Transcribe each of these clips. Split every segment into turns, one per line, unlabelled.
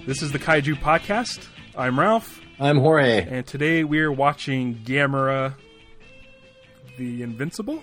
This is the Kaiju Podcast. I'm Ralph.
I'm Jorge.
And today we're watching Gamera the Invincible?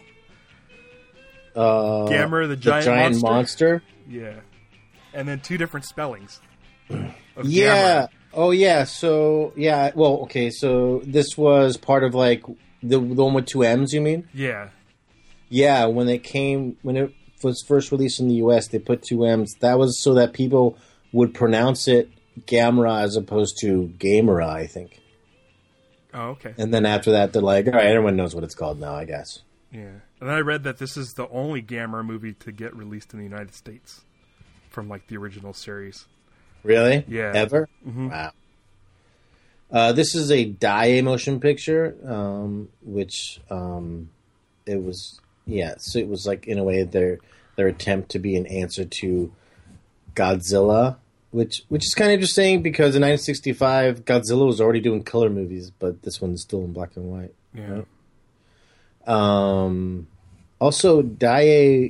Gamera the Giant
Monster?
Yeah. And then two different spellings.
Yeah. Gamera. Oh, yeah. So, yeah. Well, okay. So this was part of like the one with two M's, you mean?
Yeah.
Yeah. When it was first released in the US, they put two M's. That was so that people would pronounce it Gamera as opposed to Gamera, I think.
Oh, okay.
And then after that, they're like, all right, everyone knows what it's called now, I guess.
Yeah. And then I read that this is the only Gamera movie to get released in the United States from like the original series.
Really?
Yeah.
Ever?
Mm-hmm.
Wow. This is a Daiei motion picture, which it was, yeah. So it was like in a way their attempt to be an answer to Godzilla, which is kind of interesting because in 1965 Godzilla was already doing color movies, but this one's still in black and white.
Yeah.
Right? Also, Daiei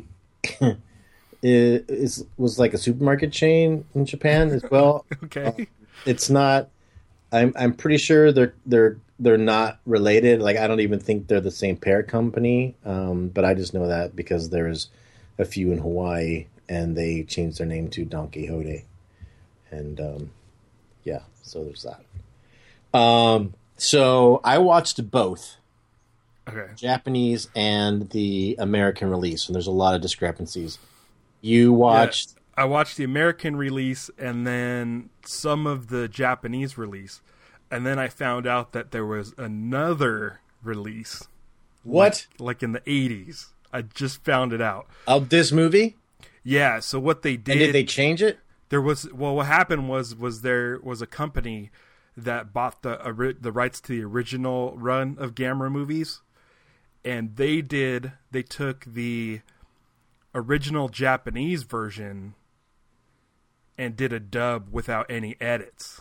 was like a supermarket chain in Japan as well.
Okay.
It's not. I'm pretty sure they're not related. Like I don't even think they're the same parent company. But I just know that because there's a few in Hawaii and they changed their name to Don Quixote, and yeah, so there's that. So I watched both.
Okay.
Japanese and the American release, and there's a lot of discrepancies. You watched...
Yeah, I watched the American release and then some of the Japanese release, and then I found out that there was another release.
What?
Like in the 80s. I just found it out.
Of this movie?
Yeah, so what they did...
And did they change it?
What happened was there was a company that bought the rights to the original run of Gamera movies. And they took the original Japanese version and did a dub without any edits.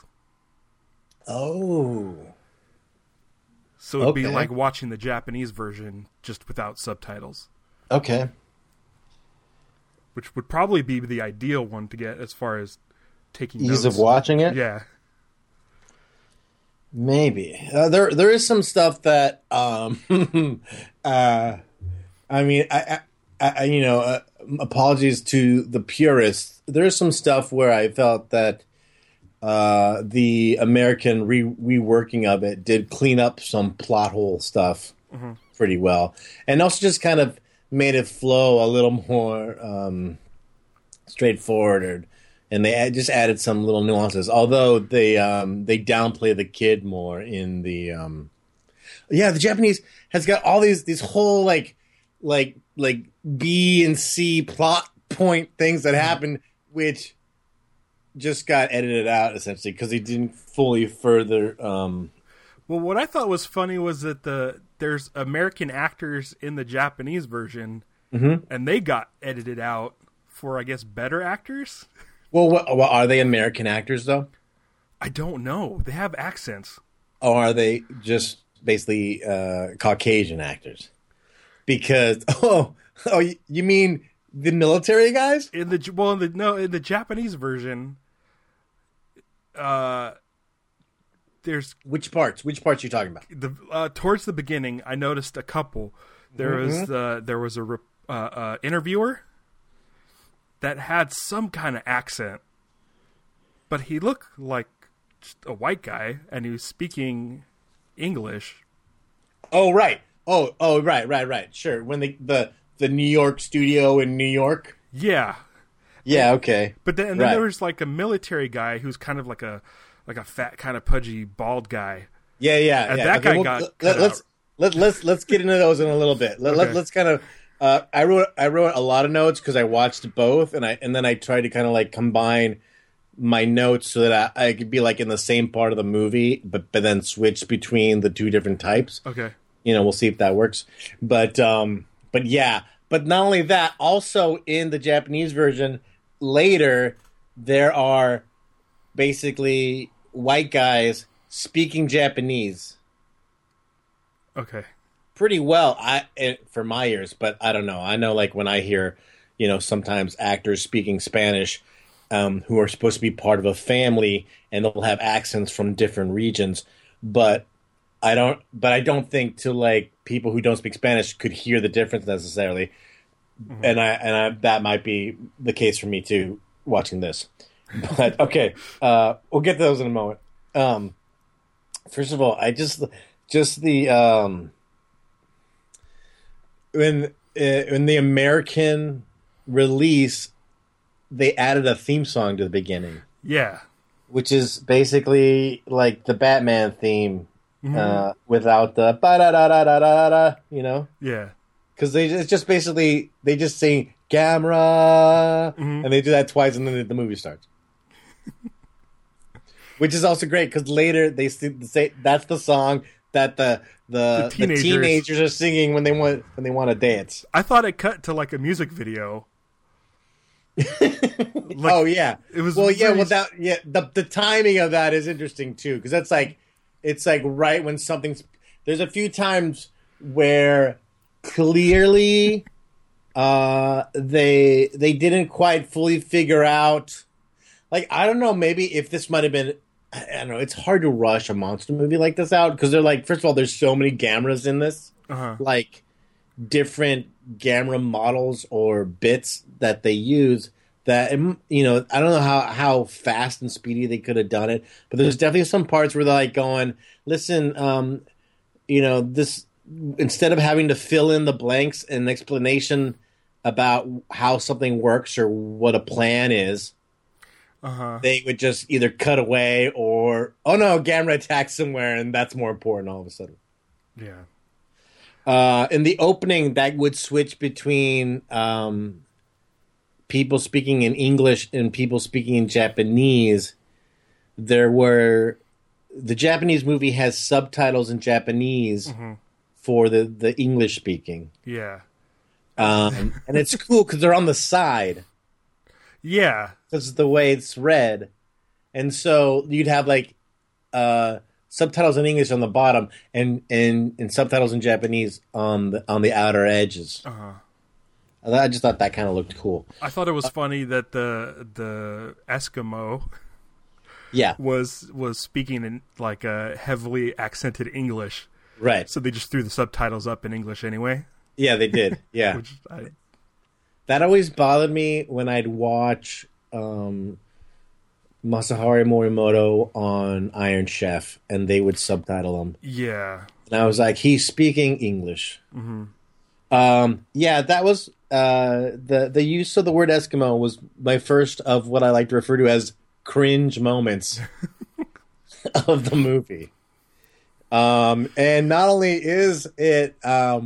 Oh.
So it'd be like watching the Japanese version just without subtitles.
Okay.
Which would probably be the ideal one to get as far as taking
ease
notes.
Of watching it?
Yeah.
Maybe there is some stuff that I mean I apologies to the purists. There's some stuff where I felt that the American reworking of it did clean up some plot hole stuff pretty well, and also just kind of made it flow a little more straightforward. And they just added some little nuances, although they downplay the kid more in the the Japanese has got all these whole like B and C plot point things that happen, which just got edited out essentially because they didn't fully further. Well,
what I thought was funny was that there's American actors in the Japanese version, and they got edited out for, I guess, better actors.
Well, are they American actors, though?
I don't know. They have accents.
Or are they just basically Caucasian actors? Because, you mean the military guys?
In the Japanese version, there's...
Which parts? Which parts are you talking about?
Towards the beginning, I noticed a couple. There was a interviewer that had some kind of accent, but he looked like just a white guy, and he was speaking English.
Oh, right. Oh, right. Sure. When the New York studio in New York.
Yeah.
Yeah. Okay.
But then there was like a military guy who's kind of like a fat, kind of pudgy, bald guy.
Yeah.
And that guy got.
Let's get into those in a little bit. Let's kind of. I wrote a lot of notes because I watched both, and then I tried to kind of like combine my notes so that I could be like in the same part of the movie, but then switch between the two different types.
Okay.
We'll see if that works. But yeah. But not only that, also in the Japanese version, later there are basically white guys speaking Japanese.
Okay.
Pretty well, for my ears, but I don't know. I know, like when I hear, sometimes actors speaking Spanish, who are supposed to be part of a family, and they'll have accents from different regions. But I don't think to like people who don't speak Spanish could hear the difference necessarily. Mm-hmm. And that might be the case for me too watching this. But okay, we'll get to those in a moment. First of all, I just the when the American release, they added a theme song to the beginning.
Yeah,
which is basically like the Batman theme, without the ba da da da da da da. You know?
Yeah.
Because it's just basically they just sing camera, and they do that twice, and then the movie starts. Which is also great because later they say that's the song that the teenagers are singing when they want to dance.
I thought it cut to like a music video.
Like, oh yeah, it was the timing of that is interesting too because that's like it's like right when something's there's a few times where clearly they didn't quite fully figure out. Like, I don't know, maybe if this might have been, I don't know, it's hard to rush a monster movie like this out because they're like, first of all, there's so many Gamras in this, like different Gamera models or bits that they use that, you know, I don't know how fast and speedy they could have done it, but there's definitely some parts where they're like going, listen, you know, this, instead of having to fill in the blanks and an explanation about how something works or what a plan is, they would just either cut away or, oh no, Gamera attacks somewhere, and that's more important all of a sudden.
Yeah.
In the opening, that would switch between people speaking in English and people speaking in Japanese. The Japanese movie has subtitles in Japanese for the English speaking.
Yeah.
And it's cool because they're on the side.
Yeah.
This is the way it's read. And so you'd have like subtitles in English on the bottom and subtitles in Japanese on the outer edges. I just thought that kind of looked cool.
I thought it was funny that the Eskimo was speaking in like a heavily accented English.
Right.
So they just threw the subtitles up in English anyway.
Yeah, they did. Yeah. That always bothered me when I'd watch Masahiro Morimoto on Iron Chef, and they would subtitle him.
Yeah.
And I was like, he's speaking English. Yeah, that was the use of the word Eskimo was my first of what I like to refer to as cringe moments of the movie. And not only is it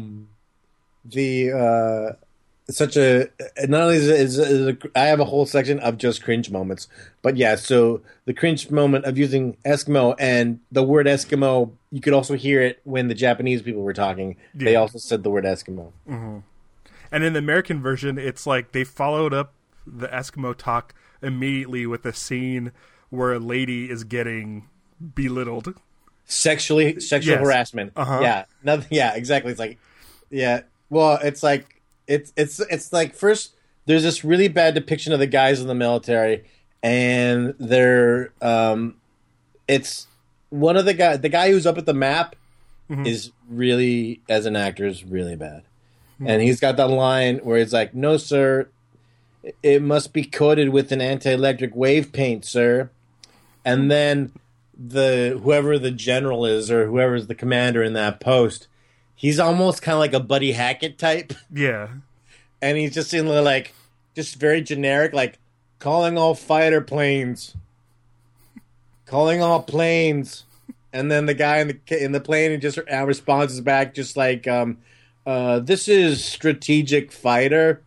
I have a whole section of just cringe moments, but yeah, so the cringe moment of using Eskimo and the word Eskimo, you could also hear it when the Japanese people were talking. Yeah. They also said the word Eskimo.
And in the American version, it's like they followed up the Eskimo talk immediately with a scene where a lady is getting belittled. Sexual
harassment. Yeah. Yeah, exactly. It's like, yeah. Well, it's like, it's like first there's this really bad depiction of the guys in the military, and they're it's one of the guy who's up at the map is really, as an actor, is really bad, and he's got that line where it's like, "No, sir, it must be coated with an anti-electric wave paint, sir," and then whoever the general is or whoever's the commander in that post. He's almost kind of like a Buddy Hackett type.
Yeah.
And he's just in the, like, just very generic, like, calling all fighter planes. Calling all planes. And then the guy in the plane just responds back just like, this is strategic fighter.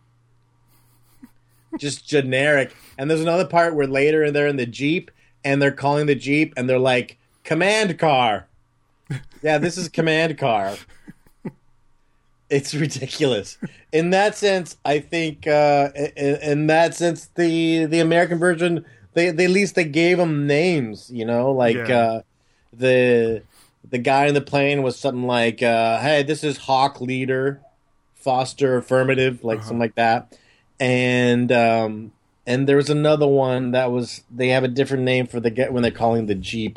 Just generic. And there's another part where later they're in the Jeep, and they're calling the Jeep, and they're like, command car. Yeah, this is command car. It's ridiculous. In that sense, I think, in that sense, the American version, they at least they gave them names, you know, like the guy in the plane was something like, hey, this is Hawk Leader, Foster Affirmative, like something like that. And And there was another one that was they have a different name for when they're calling the Jeep.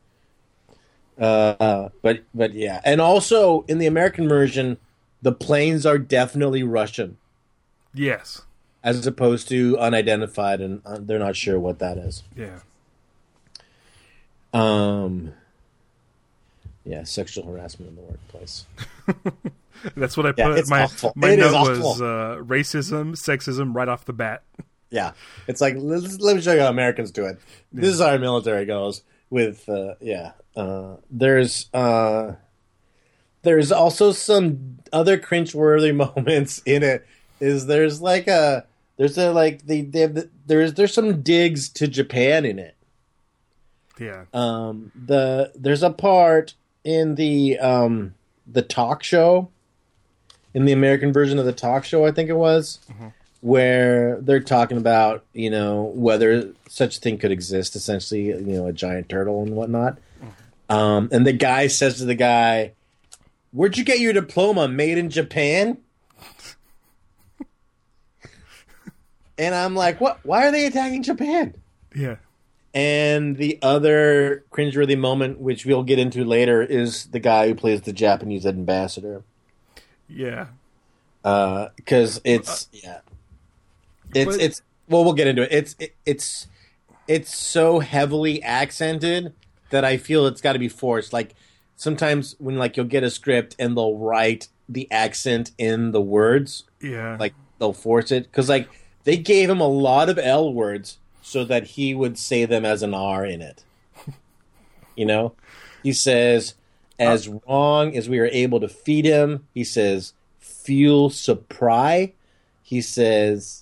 But yeah, and also in the American version, the planes are definitely Russian.
Yes.
As opposed to unidentified, and they're not sure what that is.
Yeah.
Yeah, sexual harassment in the workplace.
That's what I put.
It's awful.
My
It
note
is awful.
was racism, sexism right off the bat.
Yeah, it's like let me show you how Americans do it. Yeah. This is how our military goes. With there's also some other cringeworthy moments in it. There's some digs to Japan in it.
Yeah.
There's a part in the talk show, in the American version of the talk show, I think it was, where they're talking about, whether such a thing could exist, essentially, a giant turtle and whatnot. And the guy says to the guy, "Where'd you get your diploma? Made in Japan?" And I'm like, what? Why are they attacking Japan?
Yeah.
And the other cringeworthy moment, which we'll get into later, is the guy who plays the Japanese ambassador.
Yeah.
Because we'll get into it. It's so heavily accented that I feel it's got to be forced. Like sometimes when you'll get a script and they'll write the accent in the words.
Yeah.
Like they'll force it because they gave him a lot of L words so that he would say them as an R in it. He says, as long as we are able to feed him, he says, feel surprise. He says,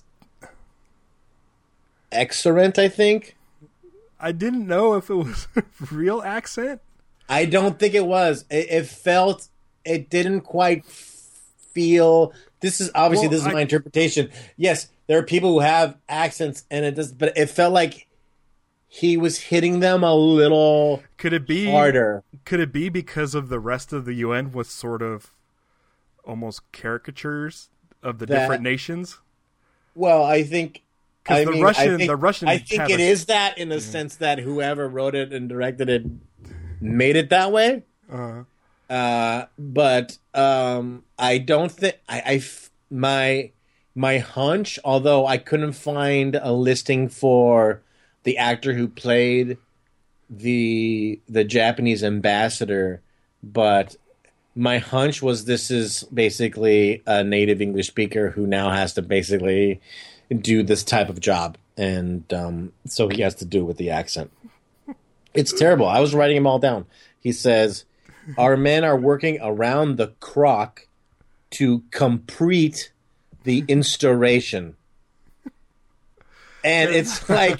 excellent, I think.
I didn't know if it was a real accent.
I don't think it was. It didn't quite feel. This is my interpretation. Yes, there are people who have accents, but it felt like he was hitting them a little.
Could it be
harder?
Could it be because of the rest of the UN was sort of almost caricatures of the different nations?
Well, I think.
I think
it is that in the sense that whoever wrote it and directed it made it that way. But I don't think my hunch, although I couldn't find a listing for the actor who played the Japanese ambassador, but my hunch was this is basically a native English speaker who now has to basically do this type of job, and so he has to do it with the accent. It's terrible. I was writing them all down. He says, "Our men are working around the clock to complete the installation," and it's like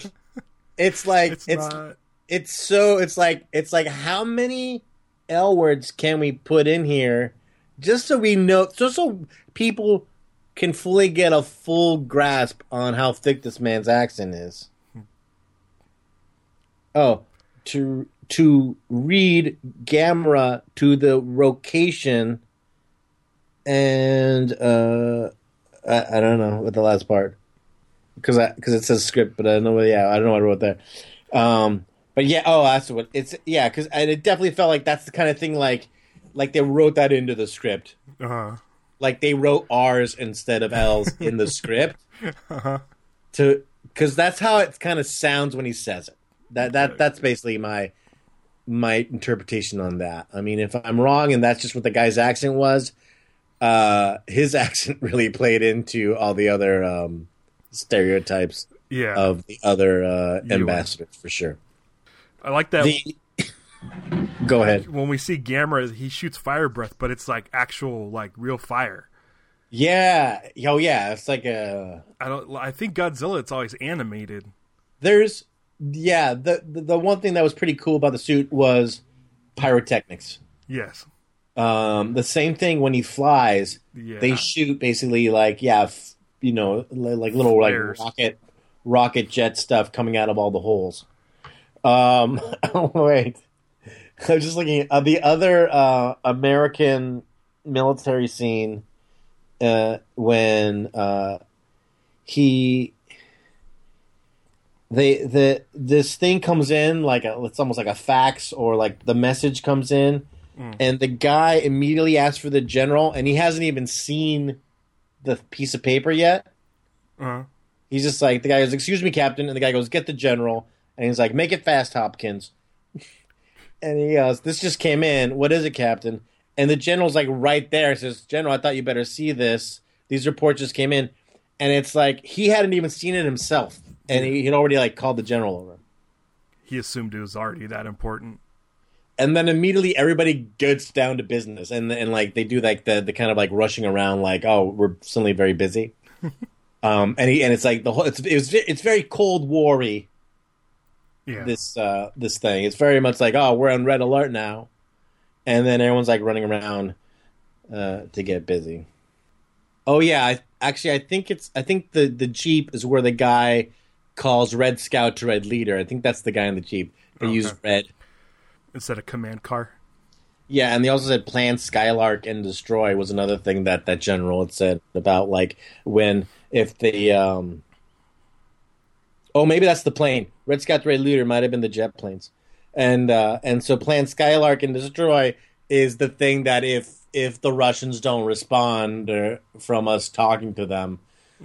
how many L words can we put in here just so we know, just so people can fully get a full grasp on how thick this man's accent is. Oh, to read Gamera to the location, and I don't know what the last part because it says script, but I don't know. Yeah, I don't know what I wrote there. But yeah, that's what it's. Yeah, because it definitely felt like that's the kind of thing like they wrote that into the script. Like they wrote R's instead of L's in the script, because that's how it kind of sounds when he says it. That's basically my interpretation on that. I mean, if I'm wrong and that's just what the guy's accent was, his accent really played into all the other stereotypes of the other ambassadors for sure.
I like that.
Go ahead.
When we see Gamera, he shoots fire breath, but it's like actual, like real fire.
Yeah. Oh, yeah. It's like
I think Godzilla. It's always animated.
The one thing that was pretty cool about the suit was pyrotechnics.
Yes.
The same thing when he flies. Yeah. They shoot basically like little
flares.
like rocket jet stuff coming out of all the holes. Wait. I was just looking at the other American military scene when he this thing comes in like it's almost like a fax, or like the message comes in, and the guy immediately asks for the general, and he hasn't even seen the piece of paper yet.
Uh-huh.
He's just like, the guy goes, "Excuse me, Captain," and the guy goes, "Get the general," and he's like, "Make it fast, Hopkins." And he goes, "This just came in. What is it, Captain?" And the general's like right there. He says, "General, I thought you better see this. These reports just came in." And it's like he hadn't even seen it himself. And he'd already like called the general over.
He assumed it was already that important.
And then immediately everybody gets down to business. And like they do like the kind of like rushing around like, "Oh, we're suddenly very busy." And it's like the whole it's very Cold War-y.
Yeah.
This thing. It's very much like, "Oh, we're on red alert now." And then everyone's like running around to get busy. Oh yeah, I think the Jeep is where the guy calls Red Scout to Red Leader. I think that's the guy in the Jeep. They use red
instead of command car.
Yeah, and they also said plan, Skylark, and destroy was another thing that general had said about like if they oh, maybe that's the plane. Red Scout to Red Leader might have been the jet planes. And so plan, Skylark, and destroy is the thing that if the Russians don't respond from us talking to them,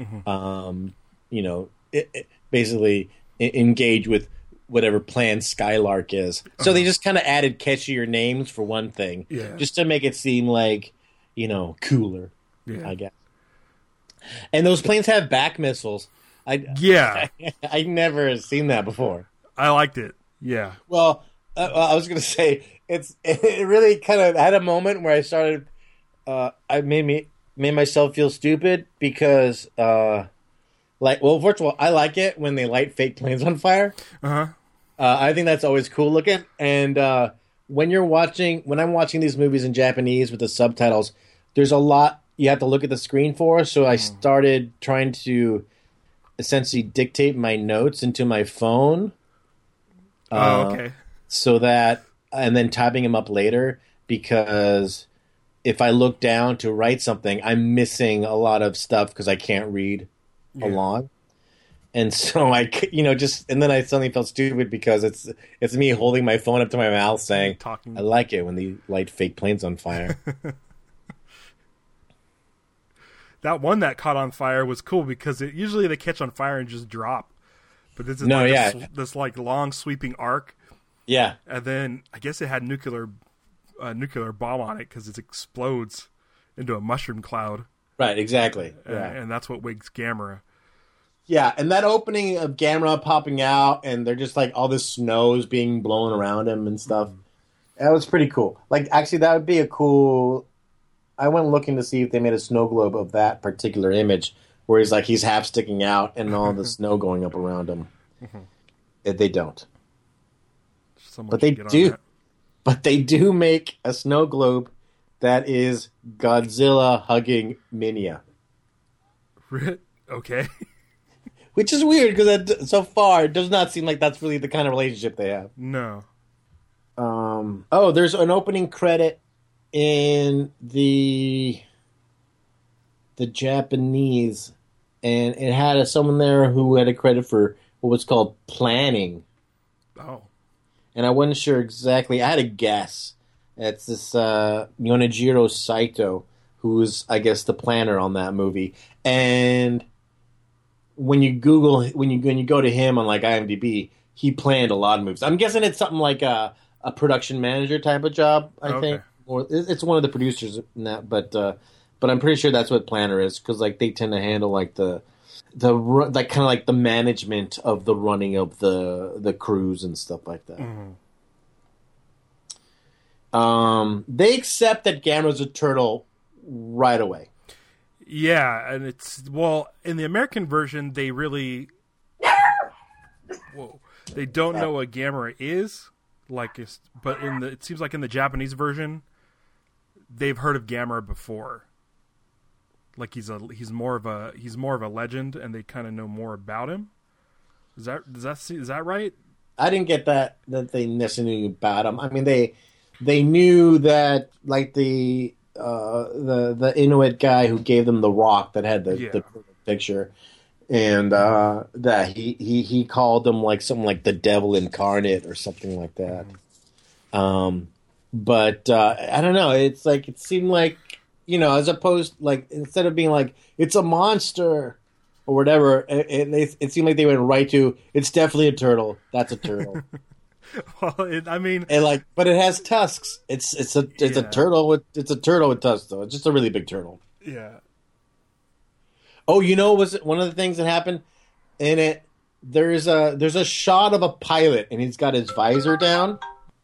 basically engage with whatever plan Skylark is. So they just kind of added catchier names for one thing, just to make it seem like, cooler, I guess. And those planes have back missiles. I never seen that before.
I liked it. Yeah.
Well, I was going to say it really kind of had a moment where I started. I made myself feel stupid because, first of all, I like it when they light fake planes on fire. I think that's always cool looking. And when I'm watching these movies in Japanese with the subtitles, there's a lot you have to look at the screen for. So I started trying to essentially dictate my notes into my phone.
Okay.
So that, and then typing them up later, because if I look down to write something, I'm missing a lot of stuff because I can't read along. And so and then I suddenly felt stupid because it's me holding my phone up to my mouth saying, "I like it when they light fake planes on fire."
That one that caught on fire was cool because usually they catch on fire and just drop. But this is this like long sweeping arc.
Yeah.
And then I guess it had nuclear bomb on it because it explodes into a mushroom cloud.
Right, exactly.
And that's what wakes Gamera.
Yeah, and that opening of Gamera popping out and they're just like all this snow is being blown around him and stuff. That was pretty cool. Like, actually, that would be a cool... I went looking to see if they made a snow globe of that particular image where he's half sticking out and all the snow going up around him. They don't. But they do. But they do make a snow globe that is Godzilla hugging Minya.
Okay.
Which is weird because so far it does not seem like that's really the kind of relationship they have.
No.
There's an opening credit in the Japanese, and it had someone there who had a credit for what was called planning.
Oh.
And I wasn't sure exactly. I had a guess. It's this Yonejiro Saito, who's, I guess, the planner on that movie. And when you go to him on like IMDb, he planned a lot of movies. I'm guessing it's something like a production manager type of job. I think, or it's one of the producers in that. But I'm pretty sure that's what planner is, because like they tend to handle like the like kind of like the management of the running of the crews and stuff like that. They accept that Gamera's a turtle right away.
Yeah, and in the American version, they really they don't know what Gamera is, but it seems like in the Japanese version, they've heard of Gamera before. Like he's more of a legend, and they kind of know more about him. Is that right?
I didn't get that they necessarily knew about him. I mean, they knew that like the Inuit guy who gave them the rock that had the picture, and that he called him like something like the devil incarnate or something like that. But I don't know. It's like it seemed like, as opposed, like, instead of being like it's a monster or whatever, it seemed like they went right to it's definitely a turtle. That's a turtle.
Well, I mean,
And like, but it has tusks. It's a turtle with tusks though. It's just a really big turtle.
yeah.
Oh, was it one of the things that happened in it? There's a shot of a pilot and he's got his visor down.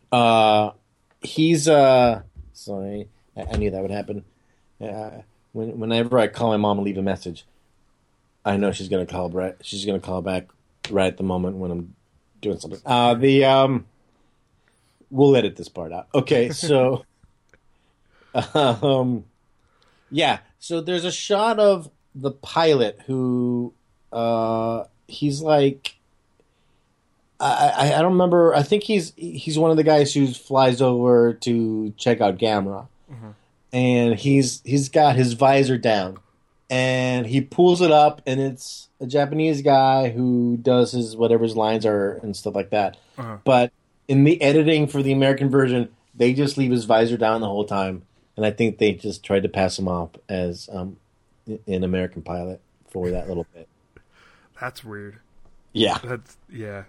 He's sorry, I knew that would happen. Whenever I call my mom and leave a message, I know she's gonna call right. She's gonna call back right at the moment when I'm doing something. We'll edit this part out. Okay, so, yeah. So there's a shot of the pilot who, he's like, I don't remember. I think he's one of the guys who flies over to check out Gamera, and he's got his visor down, and he pulls it up, and it's a Japanese guy who does his whatever his lines are and stuff like that. But in the editing for the American version, they just leave his visor down the whole time, and I think they just tried to pass him off as an American pilot for that little bit.
That's weird.
Yeah.
Yeah.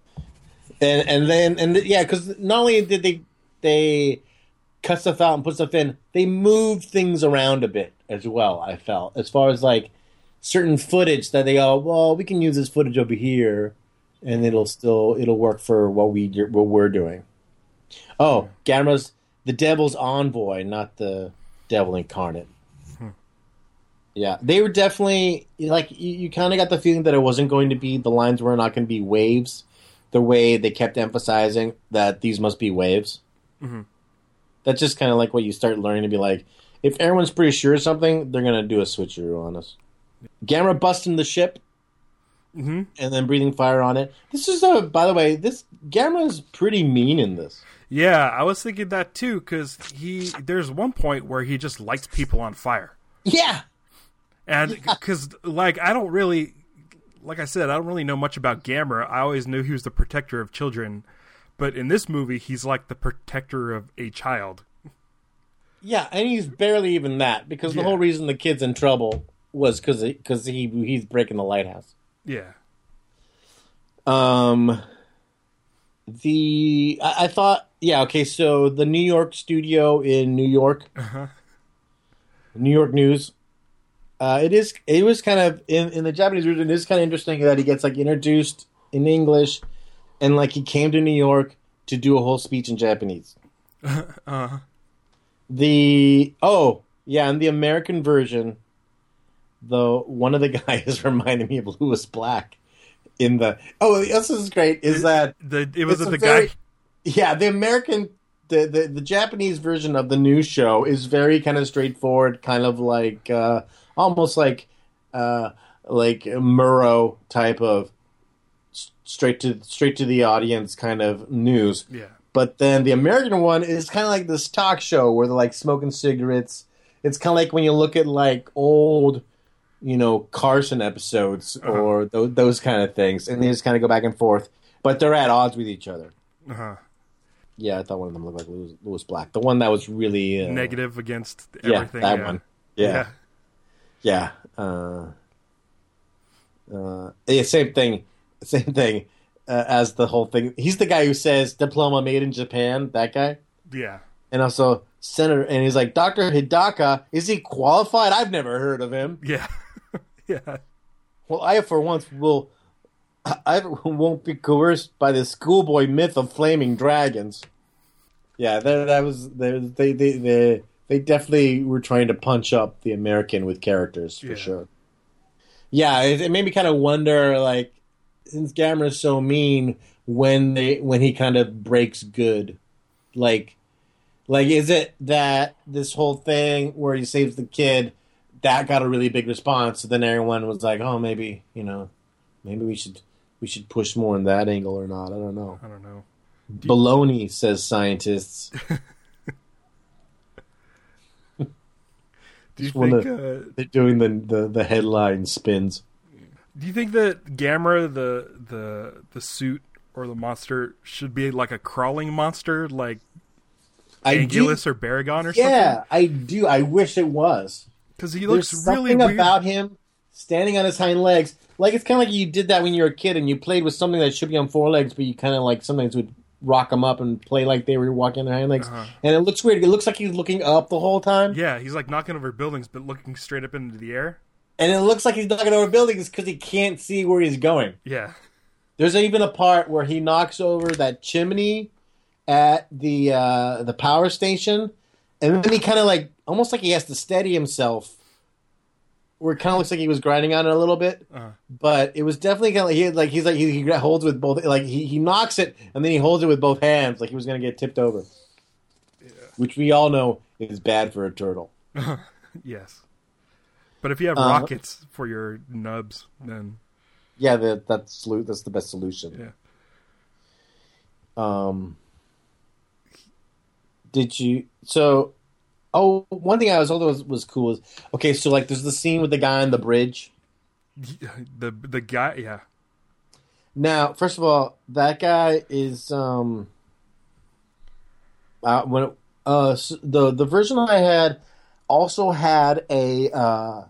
And because not only did they cut stuff out and put stuff in, they moved things around a bit as well. I felt, as far as like certain footage that they go, well, we can use this footage over here, and it'll work for what we're doing. Oh, Gamera's the devil's envoy, not the devil incarnate. Yeah, they were definitely like you kind of got the feeling that it wasn't going to be, the lines were not going to be waves, the way they kept emphasizing that these must be waves. That's just kind of like what you start learning to be like, if everyone's pretty sure of something, they're going to do a switcheroo on us. Gamera busting the ship and then breathing fire on it. This is by the way, this Gamera is pretty mean in this.
Yeah, I was thinking that too, because there's one point where he just lights people on fire.
Yeah.
And because, like, I don't really know much about Gamera. I always knew he was the protector of children. But in this movie, he's like the protector of a child.
Yeah, and he's barely even that, because the whole reason the kid's in trouble was because he's breaking the lighthouse.
Yeah.
I thought, yeah, okay, so the New York studio in New York, New York News, it was kind of, in the Japanese version, it is kind of interesting that he gets, like, introduced in English, and, like, he came to New York to do a whole speech in Japanese. In the American version, one of the guys reminded me of Louis Black. This is great. The
guy?
Yeah, the American, the Japanese version of the news show is very kind of straightforward, kind of like almost like Murrow type of straight to the audience kind of news.
Yeah.
But then the American one is kind of like this talk show where they're like smoking cigarettes. It's kind of like when you look at like old, Carson episodes or those kind of things, and they just kind of go back and forth, but they're at odds with each other. Yeah, I thought one of them looked like Louis Black, the one that was really
negative against everything.
Yeah, that one. Yeah. Same thing. As the whole thing. He's the guy who says diploma made in Japan. That guy.
Yeah.
And also Senator, and he's like, Dr. Hidaka, is he qualified? I've never heard of him.
Yeah. Yeah.
Well, I for once won't be coerced by the schoolboy myth of flaming dragons. Yeah, they definitely were trying to punch up the American with characters for sure. Yeah, it made me kind of wonder, like, since Gamera's so mean, when he kind of breaks good, like is it that this whole thing where he saves the kid that got a really big response? So then everyone was like, oh, maybe we should push more in that angle or not. I don't know. Baloney, says scientists.
Do you think
they're doing the headline spins?
Do you think that Gamera, the suit or the monster, should be like a crawling monster, like Anguillus or Baragon or something?
Yeah, I do. I wish it was.
Because he looks
There's
really
something
weird
about him standing on his hind legs. Like, it's kind of like you did that when you were a kid and you played with something that should be on four legs, but you kind of like sometimes would rock them up and play like they were walking on their hind legs. And it looks weird. It looks like he's looking up the whole time.
Yeah, he's like knocking over buildings, but looking straight up into the air.
And it looks like he's knocking over buildings because he can't see where he's going.
Yeah.
There's even a part where he knocks over that chimney at the power station, and then he kind of like almost like he has to steady himself, where it kind of looks like he was grinding on it a little bit. But it was definitely kind of like he holds with both, like he knocks it and then he holds it with both hands, like he was going to get tipped over. Yeah. Which we all know is bad for a turtle.
Yes. But if you have rockets for your nubs, then
yeah, that's the best solution.
Yeah.
Did you? So, one thing I was thought was cool is okay. So like, there's the scene with the guy on the bridge.
The guy, yeah.
Now, first of all, that guy is the version I had also had a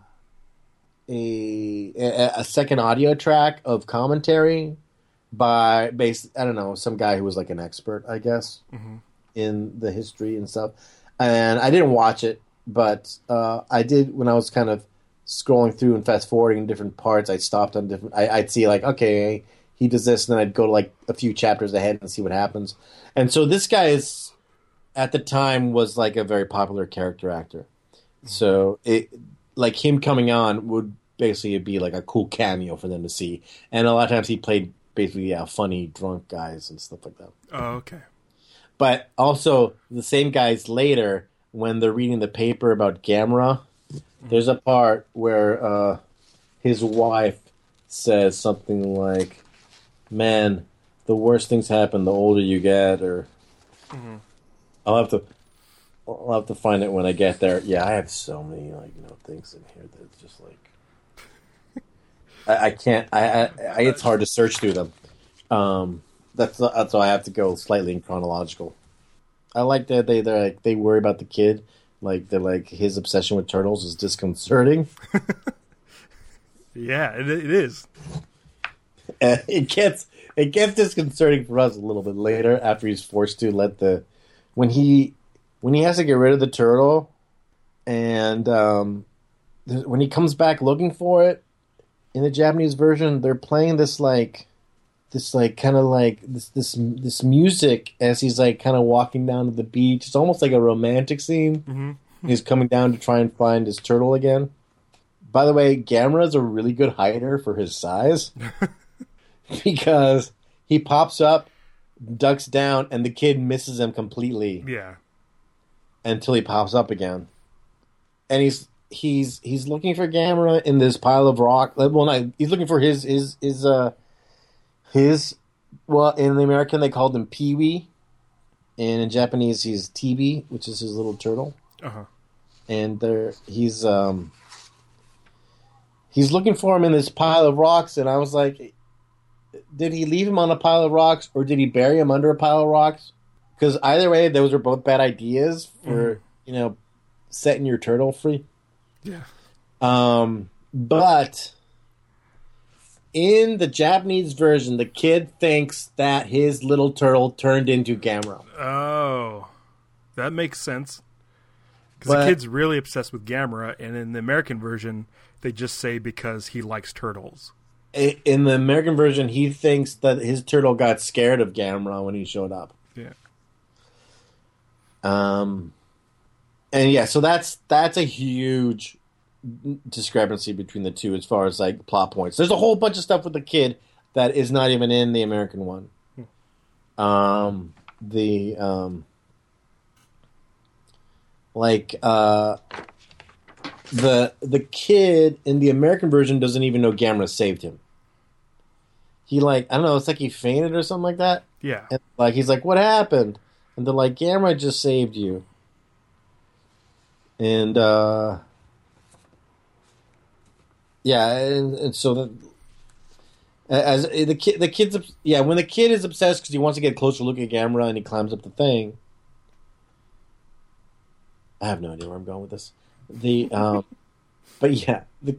second audio track of commentary by I don't know, some guy who was like an expert, I guess, in the history and stuff. And I didn't watch it, but I did when I was kind of scrolling through and fast forwarding different parts. I stopped on different. I'd see like, okay, he does this, and then I'd go to like a few chapters ahead and see what happens. And so this guy is, at the time, was like a very popular character actor. So it, like him coming on would basically be like a cool cameo for them to see. And a lot of times he played basically funny drunk guys and stuff like that.
Oh, okay.
But also the same guys later, when they're reading the paper about Gamera, there's a part where his wife says something like, "Man, the worse things happen the older you get," or I'll have to find it when I get there. Yeah, I have so many things in here that it's just like I can't. It's hard to search through them. That's why I have to go slightly in chronological. I like that they worry about the kid. Like they're like his obsession with turtles is disconcerting.
Yeah, it is.
It gets disconcerting for us a little bit later after he's forced to let when he has to get rid of the turtle, and when he comes back looking for it in the Japanese version, they're playing this music as he's like kind of walking down to the beach. It's almost like a romantic scene. He's coming down to try and find his turtle again. By the way, Gamera's a really good hider for his size because he pops up, ducks down, and the kid misses him completely.
Yeah. Until
he pops up again, and he's looking for Gamera in this pile of rock. Well, no, he's looking for his. Well, in the American they called him Pee-wee, and in Japanese he's Tibi, which is his little turtle. And he's looking for him in this pile of rocks, and I was like, did he leave him on a pile of rocks, or did he bury him under a pile of rocks? Because either way, those are both bad ideas for setting your turtle free.
Yeah.
But in the Japanese version, the kid thinks that his little turtle turned into Gamera.
Oh, that makes sense. Because the kid's really obsessed with Gamera, and in the American version, they just say because he likes turtles.
In the American version, he thinks that his turtle got scared of Gamera when he showed up.
Yeah.
And yeah, so that's a huge discrepancy between the two as far as like plot points. There's a whole bunch of stuff with the kid that is not even in the American one. The kid in the American version doesn't even know Gamera saved him. He I don't know, it's like he fainted or something like that.
Yeah.
And he's like, what happened? And they're like, Gamera just saved you. And yeah, and so As when the kid is obsessed because he wants to get a closer look at Gamera and he climbs up the thing. I have no idea where I'm going with this. But yeah, the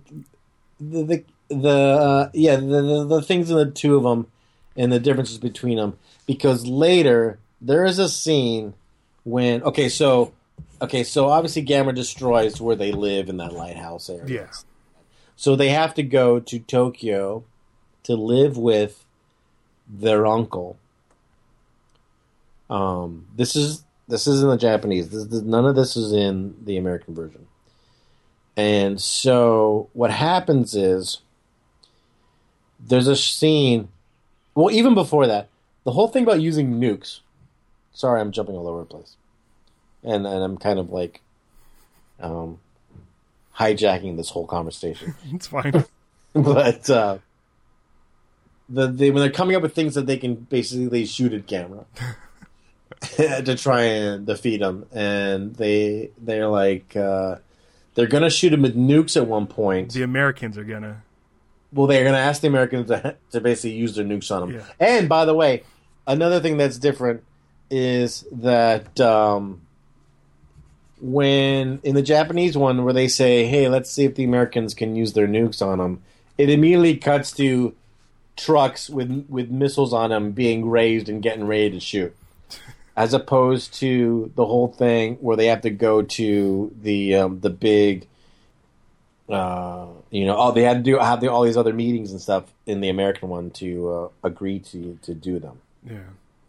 things in the two of them and the differences between them. Because later there is a scene when so obviously Gamera destroys where they live in that lighthouse area.
Yeah.
So they have to go to Tokyo to live with their uncle. This is in the Japanese. None of this is in the American version. And so what happens is there's a scene. Well, even before that, the whole thing about using nukes. Sorry, I'm jumping all over the place, and I'm kind of like hijacking this whole conversation.
It's fine.
But when they're coming up with things that they can basically shoot at Gamera to try and defeat him, and they're like they're gonna shoot him with nukes at one point.
The Americans are gonna.
Well, they're gonna ask the Americans to basically use their nukes on him.
Yeah.
And by the way, another thing that's different is that when in the Japanese one where they say, "Hey, let's see if the Americans can use their nukes on them," it immediately cuts to trucks with missiles on them being raised and getting ready to shoot, as opposed to the whole thing where they have to go to the big, they had to have all these other meetings and stuff in the American one to agree to do them.
Yeah.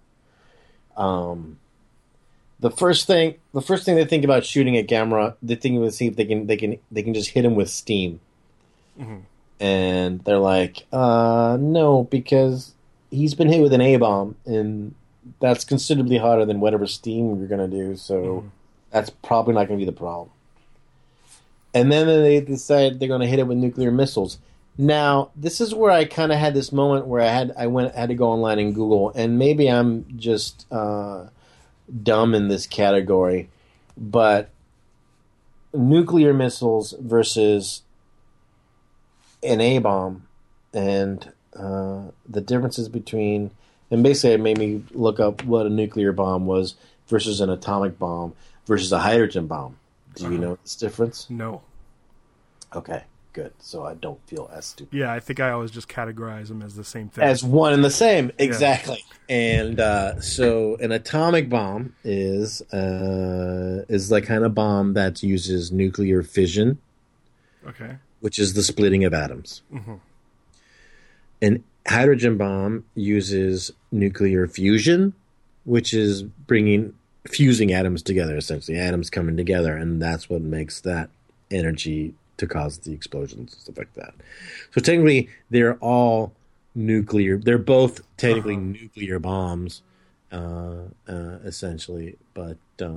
The first thing they think about shooting at Gamera, they think to see if they can just hit him with steam.
Mm-hmm.
And they're like, no, because he's been hit with an A-bomb, and that's considerably hotter than whatever steam you're going to do, so that's probably not going to be the problem. And then they decide they're going to hit it with nuclear missiles. Now, this is where I kind of had this moment where I had to go online and Google, and maybe I'm just dumb in this category, but nuclear missiles versus an A-bomb and the differences between, and basically it made me look up what a nuclear bomb was versus an atomic bomb versus a hydrogen bomb. Do you know this difference?
No.
Okay, good. So I don't feel as stupid.
Yeah, I think I always just categorize them as the same thing.
As one and the same, exactly. Yeah. And so an atomic bomb is the kind of bomb that uses nuclear fission.
Okay.
Which is the splitting of atoms.
Mm-hmm.
An hydrogen bomb uses nuclear fusion, which is fusing atoms together, essentially. Atoms coming together, and that's what makes that energy to cause the explosions and stuff like that. So technically, they're all nuclear. They're both technically nuclear bombs, essentially, but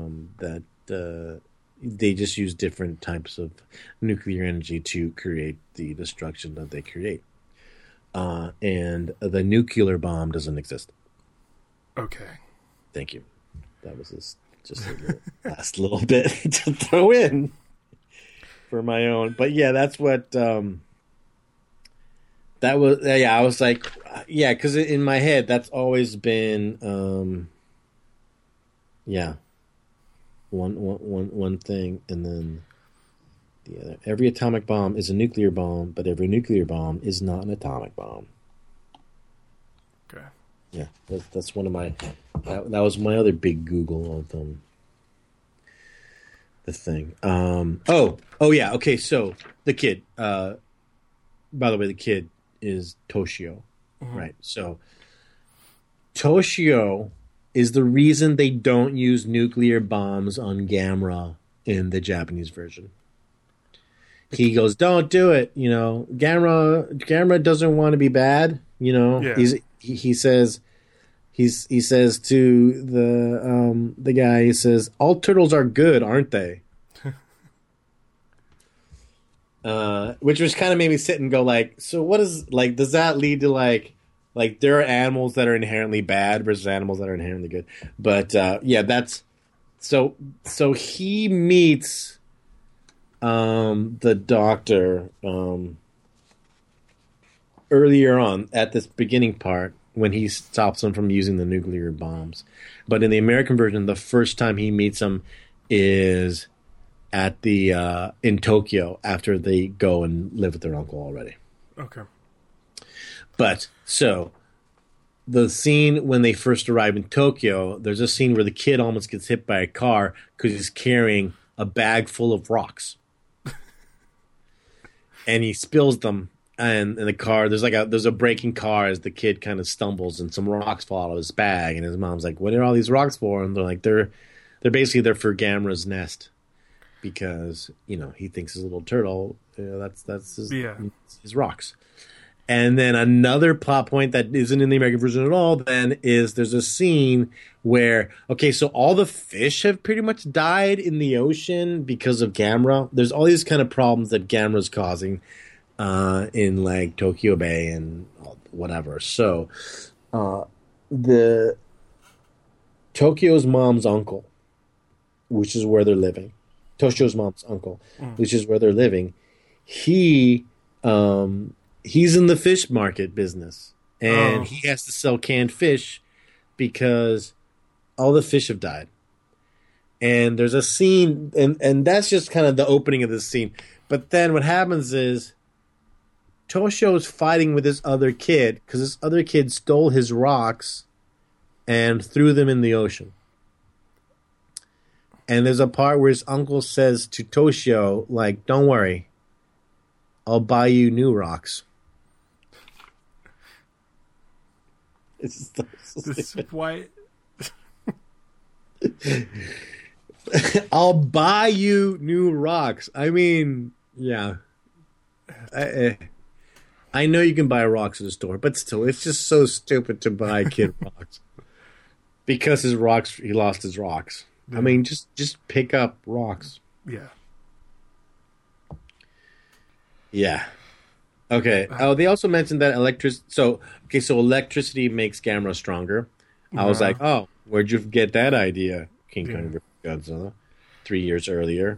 they just use different types of nuclear energy to create the destruction that they create. And the nuclear bomb doesn't exist.
Okay.
Thank you. That was just a last little bit to throw in for my own. But yeah, that's what that was. Yeah, I was like, yeah, because in my head, that's always been, one thing, and then the other. Every atomic bomb is a nuclear bomb, but every nuclear bomb is not an atomic bomb.
Okay.
Yeah, that's one of my. That was my other big Google of the thing. Oh yeah. Okay, so the kid. By the way, the kid is Toshio, right? So Toshio is the reason they don't use nuclear bombs on Gamera in the Japanese version. He goes, "Don't do it." You know, Gamera doesn't want to be bad. You know, he says to the guy, he says, "All turtles are good, aren't they?" Which was kind of made me sit and go like, so what is, like, does that lead to like there are animals that are inherently bad versus animals that are inherently good? But yeah, that's so he meets the doctor. earlier on at this beginning part when he stops them from using the nuclear bombs. But in the American version, the first time he meets them is at the in Tokyo after they go and live with their uncle already.
Okay.
But so the scene when they first arrive in Tokyo, there's a scene where the kid almost gets hit by a car because he's carrying a bag full of rocks. And he spills them and in the car. There's a breaking car as the kid kind of stumbles and some rocks fall out of his bag. And his mom's like, "What are all these rocks for?" And they're like, they're basically there for Gamera's nest because, he thinks his little turtle, that's his rocks. And then another plot point that isn't in the American version at all then is there's a scene where, okay, so all the fish have pretty much died in the ocean because of Gamera. There's all these kind of problems that Gamera's causing in like Tokyo Bay and whatever. So the Tokyo's mom's uncle, which is where they're living, Toshio's mom's uncle, which is where they're living, he's in the fish market business, and he has to sell canned fish because all the fish have died. And there's a scene, and that's just kind of the opening of this scene. But then what happens is Toshio's fighting with this other kid because this other kid stole his rocks and threw them in the ocean. And there's a part where his uncle says to Toshio, like, "Don't worry, I'll buy you new rocks." It's
this why
I'll buy you new rocks. I mean, yeah. I know you can buy rocks at the store, but still, it's just so stupid to buy kid rocks. Because he lost his rocks. Yeah. I mean, just pick up rocks.
Yeah.
Yeah. Okay. Oh, they also mentioned that electricity makes Gamera stronger. I was like, oh, where'd you get that idea, King Kong vs. Godzilla? 3 years earlier.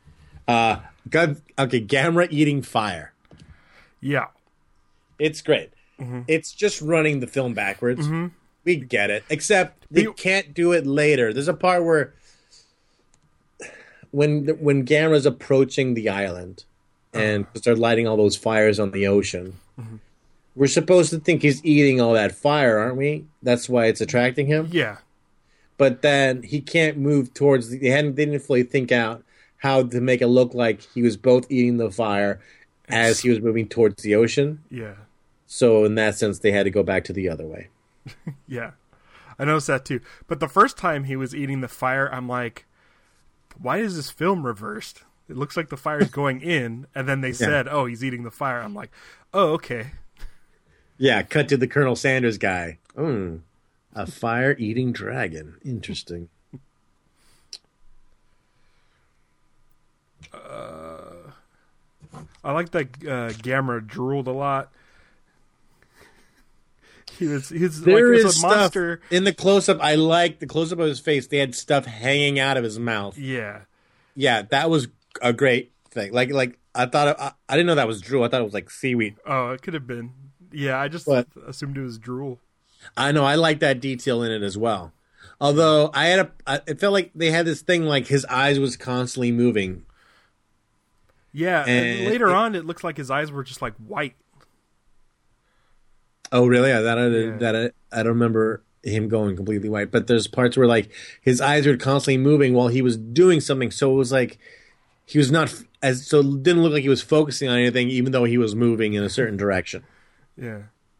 Gamera eating fire.
Yeah.
It's great. Mm-hmm. It's just running the film backwards. Mm-hmm. We get it. Except they can't do it later. There's a part where when Gamera's approaching the island and start lighting all those fires on the ocean, we're supposed to think he's eating all that fire, aren't we? That's why it's attracting him?
Yeah.
But then he can't move towards... They didn't fully think out how to make it look like he was both eating the fire as he was moving towards the ocean.
Yeah.
So in that sense, they had to go back to the other way.
Yeah. I noticed that too. But the first time he was eating the fire, I'm like, why is this film reversed? It looks like the fire's going in, and then they said, oh, he's eating the fire. I'm like, oh, okay.
Yeah, cut to the Colonel Sanders guy. A fire-eating dragon. Interesting.
I like that Gamera drooled a lot. He's
there
like
is
a monster.
In the close-up, I like the close-up of his face. They had stuff hanging out of his mouth.
Yeah.
Yeah, that was a great thing. Like I thought, I didn't know that was drool. I thought it was like seaweed.
Oh, it could have been. Yeah, I just assumed it was drool.
I know. I like that detail in it as well. Although it felt like they had this thing like his eyes was constantly moving.
Yeah, and later on, it looks like his eyes were just like white.
Oh, really? I don't remember him going completely white. But there's parts where like his eyes were constantly moving while he was doing something. So it was like he was not so it didn't look like he was focusing on anything, even though he was moving in a certain direction.
Yeah.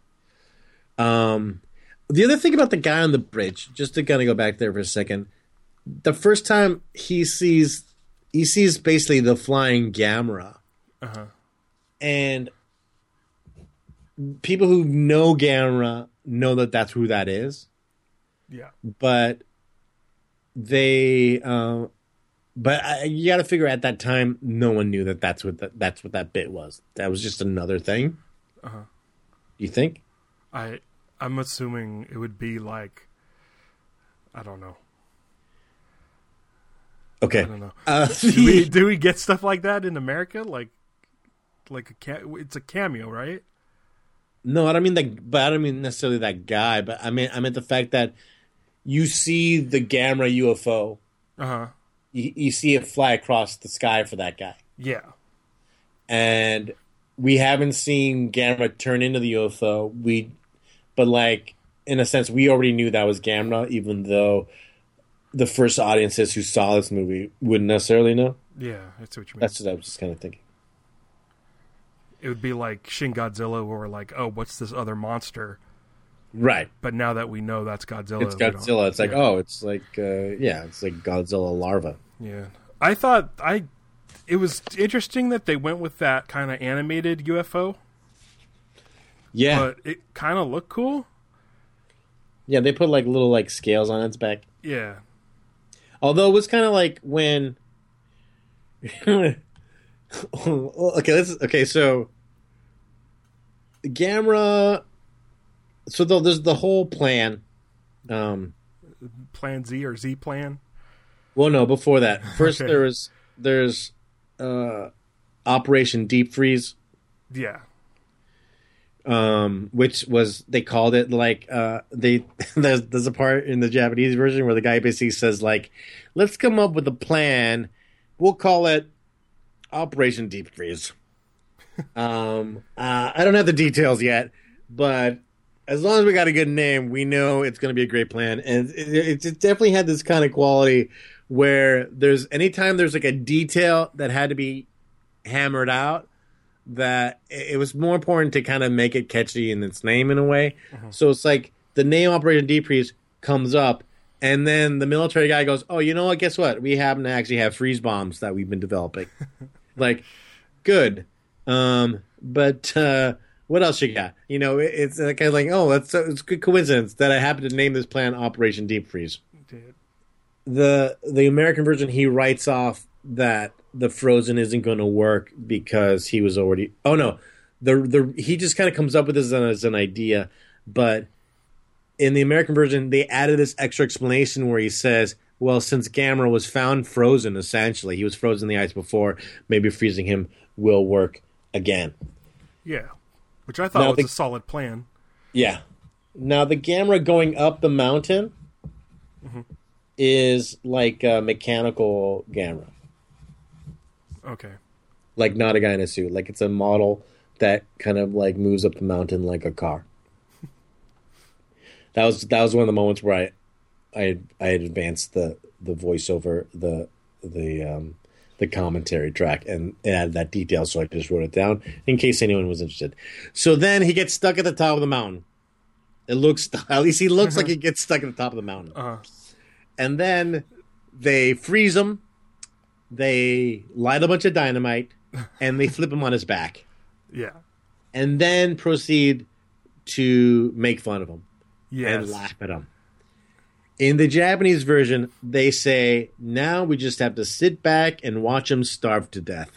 The other thing about the guy on the bridge, just to kind of go back there for a second, the first time he sees basically the flying Gamera, and people who know Gamera know that that's who that is.
Yeah,
but you got to figure at that time no one knew that's what that bit was. That was just another thing. You think?
I'm assuming it would be like, I don't know.
Okay.
I don't know. Do we get stuff like that in America? Like it's a cameo, right?
No, I don't mean that, but I don't mean necessarily that guy. But I meant the fact that you see the Gamera UFO,
Uh huh.
you see it fly across the sky for that guy,
Yeah.
and we haven't seen Gamera turn into the UFO. But like in a sense, we already knew that was Gamera, even though the first audiences who saw this movie wouldn't necessarily know.
Yeah, that's what you mean.
That's what I was just kind of thinking.
It would be like Shin Godzilla, where we're like, oh, what's this other monster?
Right.
But now that we know that's Godzilla,
It's Godzilla. It's like,
yeah.
oh, it's like, it's like Godzilla larva.
Yeah. I thought it was interesting that they went with that kind of animated UFO,
Yeah.
but it kind of looked cool.
Yeah, they put like little like scales on its back.
Yeah.
Although it was kind of like when. Okay. So Gamera. So there's the whole plan.
Plan Z or Z Plan.
Well, no, before that, first
Okay.
there's Operation Deep Freeze,
Yeah.
which was they called it like there's a part in the Japanese version where the guy basically says like, let's come up with a plan. We'll call it Operation Deep Freeze. I don't have the details yet, but as long as we got a good name, we know it's going to be a great plan. And it definitely had this kind of quality where anytime there's like a detail that had to be hammered out, that it was more important to kind of make it catchy in its name in a way. So it's like the name Operation Deep Freeze comes up, and then the military guy goes, "Oh, you know what? Guess what? We happen to actually have freeze bombs that we've been developing." Like, good. But what else you got? You know, it's kind of like, oh, it's a good coincidence that I happen to name this plan Operation Deep Freeze.
Dude.
The American version, he writes off that the Frozen isn't going to work because he was already. Oh no, he just kind of comes up with this as an idea, but in the American version, they added this extra explanation where he says, "Well, since Gamera was found frozen, essentially, he was frozen in the ice before. Maybe freezing him will work again."
Yeah. Which I thought
Now
was a solid plan.
Yeah. Now the Gamera going up the mountain is like a mechanical Gamera.
Okay.
Like not a guy in a suit. Like it's a model that kind of like moves up the mountain like a car. That was one of the moments where I had advanced the voiceover, the commentary track, and it added that detail, so I just wrote it down in case anyone was interested. So then he gets stuck at the top of the mountain. At least he looks like he gets stuck at the top of the mountain.
Uh-huh.
And then they freeze him, they light a bunch of dynamite, and they flip him on his back.
Yeah.
And then proceed to make fun of him
Yes.
and laugh at him. In the Japanese version, they say, now we just have to sit back and watch him starve to death.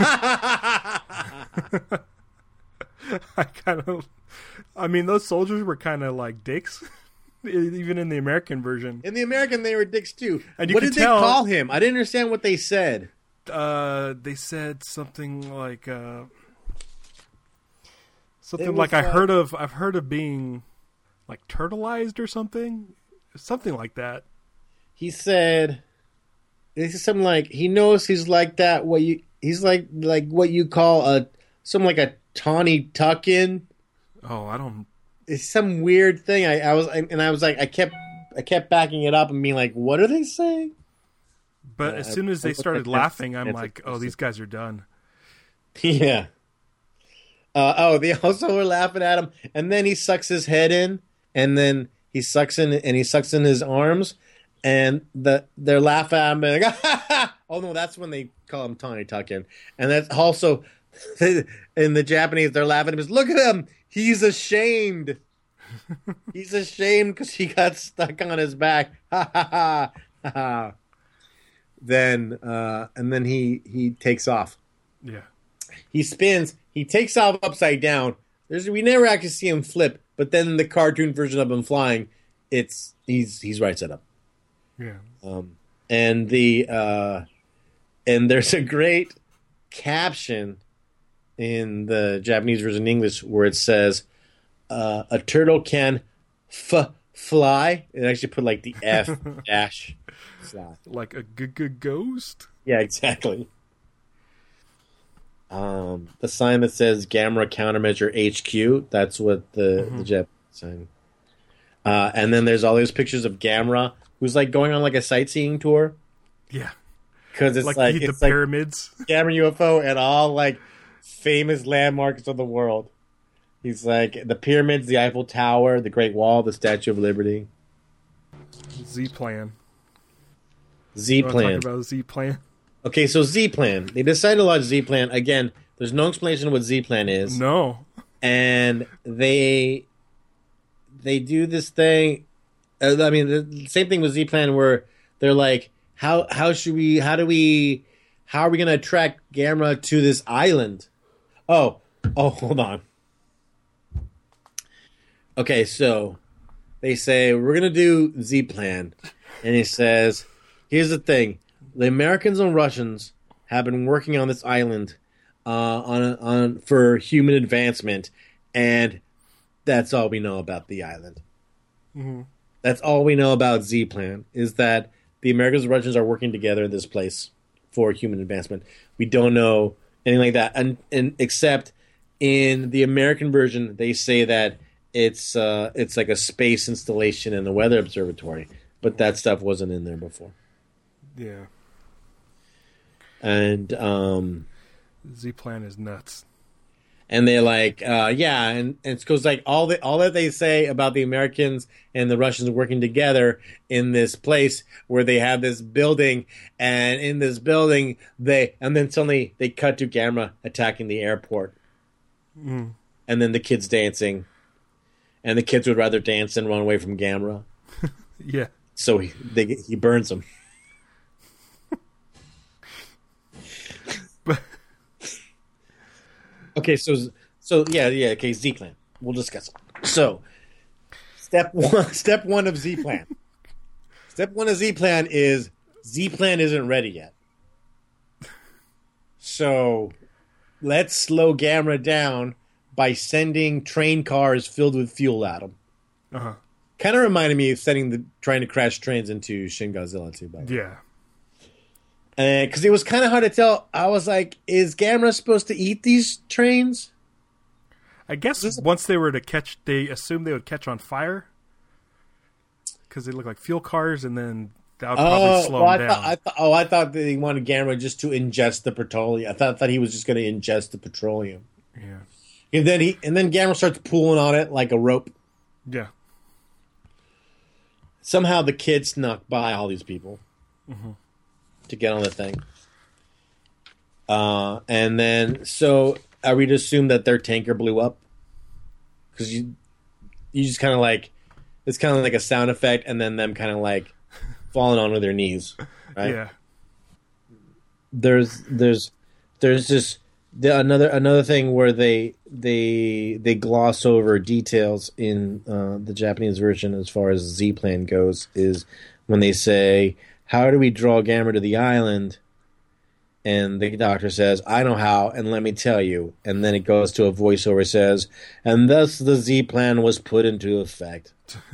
I mean, those soldiers were kind of like dicks, even in the American version.
In the American, they were dicks too.
And you
what
could
did
tell-
they call him? I didn't understand what they said.
They said something like
It
something
was
like I've heard of being like turtleized or something like that.
He said something like he knows he's like that. He's like what you call something like a tawny tuck in.
Oh, I don't.
It's some weird thing. I was like I kept backing it up and being like, what are they saying?
But as soon as they
looked
started
like
laughing, I'm
that's
like,
a-
oh, these guys are done.
Yeah. They also were laughing at him, and then he sucks his head in, and then he sucks in his arms, and they're laughing at him. And like, oh no, that's when they call him Tawny Tuckin, and that's also in the Japanese they're laughing at him. Look at him, he's ashamed. He's ashamed because he got stuck on his back. Ha ha ha ha. Then and then he takes off.
Yeah.
He spins. He takes off upside down. We never actually see him flip, but then in the cartoon version of him flying, he's right side up.
Yeah.
And there's a great caption in the Japanese version in English where it says, a turtle can fly. It actually put like the F dash fly.
Like a ghost?
Yeah, exactly. The sign that says Gamera Countermeasure HQ, that's what the Japanese sign. And then there's all those pictures of Gamera, who's like going on like a sightseeing tour.
Yeah.
Because it's like
the
it's
pyramids.
Like Gamera UFO and all like famous landmarks of the world. He's like the pyramids, the Eiffel Tower, the Great Wall, the Statue of Liberty.
Z-Plan.
Z-Plan.
Talk about Z-Plan.
Okay, so Z-Plan. They decided to launch Z-Plan. Again, there's no explanation of what Z-Plan is.
No.
And they do this thing. I mean, the same thing with Z-Plan where they're like, how are we going to attract Gamera to this island? Oh, hold on. Okay, so they say, we're going to do Z-Plan. And he says, here's the thing. The Americans and Russians have been working on this island for human advancement, and that's all we know about the island.
Mm-hmm.
That's all we know about Z-Plan, is that the Americans and Russians are working together in this place for human advancement. We don't know anything like that, and except in the American version, they say that it's like a space installation in the weather observatory, but that stuff wasn't in there before.
Yeah.
And
Z-Plan is nuts.
And they're like, and it's because like all that they say about the Americans and the Russians working together in this place where they have this building, and in this building and then suddenly they cut to Gamera attacking the airport, and then the kids dancing, and the kids would rather dance than run away from Gamera.
Yeah.
So he burns them. Okay, so okay, Z-Plan. We'll discuss it. So, step one of Z-Plan. Step one of Z-Plan is Z-Plan isn't ready yet. So, let's slow Gamera down by sending train cars filled with fuel at him.
Uh-huh.
Kind of reminded me of trying to crash trains into Shin Godzilla too. By the way.
Yeah.
Because it was kind of hard to tell. I was like, is Gamera supposed to eat these trains?
I guess once they were to catch, they assumed they would catch on fire. Because they look like fuel cars, and then that would probably slow them down.
I thought they wanted Gamera just to ingest the petroleum. I thought he was just going to ingest the petroleum.
Yeah.
And then Gamera starts pulling on it like a rope.
Yeah.
Somehow the kid snuck by all these people. Mm-hmm. To get on the thing. And then, so are we to assume that their tanker blew up? Because you just kind of like, it's kind of like a sound effect, and then them kind of like falling onto their knees, right?
Yeah.
There's this another thing where they gloss over details in the Japanese version as far as Z-Plan goes, is when they say, how do we draw Gamera to the island? And the doctor says, I know how, and let me tell you. And then it goes to a voiceover says, and thus the Z-Plan was put into effect.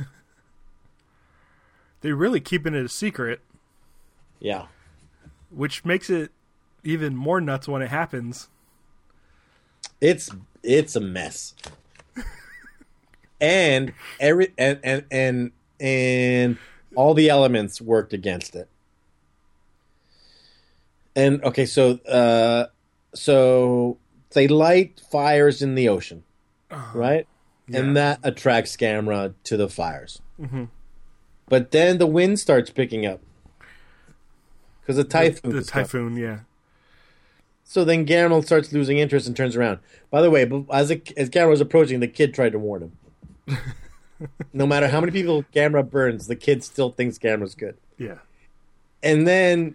They're really keeping it a secret.
Yeah.
Which makes it even more nuts when it happens.
It's a mess. and all the elements worked against it. And okay, so they light fires in the ocean, right? Yeah. And that attracts Gamera to the fires. Mm-hmm. But then the wind starts picking up because the typhoon.
The typhoon, yeah.
So then Gamera starts losing interest and turns around. By the way, as Gamera was approaching, the kid tried to warn him. No matter how many people Gamera burns, the kid still thinks Gamera's good.
Yeah.
And then,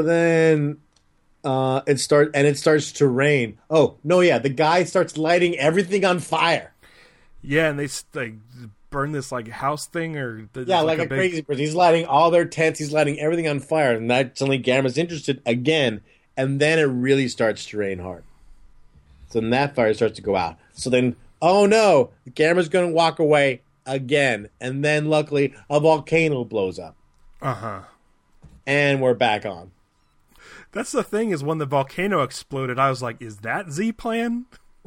it starts to rain. Oh, no, yeah, the guy starts lighting everything on fire.
Yeah, and they burn this like house thing
like a crazy person. He's lighting all their tents. He's lighting everything on fire, and that suddenly Gamera's interested again. And then it really starts to rain hard. So then that fire starts to go out. So then oh no, the camera's going to walk away again. And then luckily a volcano blows up.
Uh-huh.
And we're back on.
That's the thing, is when the volcano exploded, I was like, is that Z-Plan?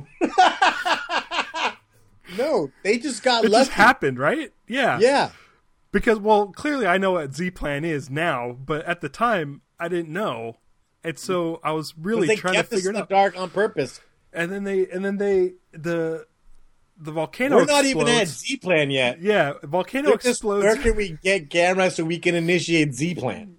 No, they just got
It
lucky.
just happened, right? Yeah.
Yeah.
Because, well, clearly I know what Z-Plan is now, but at the time, I didn't know. And so I was really trying to figure it out.
They kept us in the dark on purpose.
And then the volcano
We're not
explodes.
even at Z-Plan yet.
Yeah, volcano explodes.
Where can we get Gamera so we can initiate Z-Plan?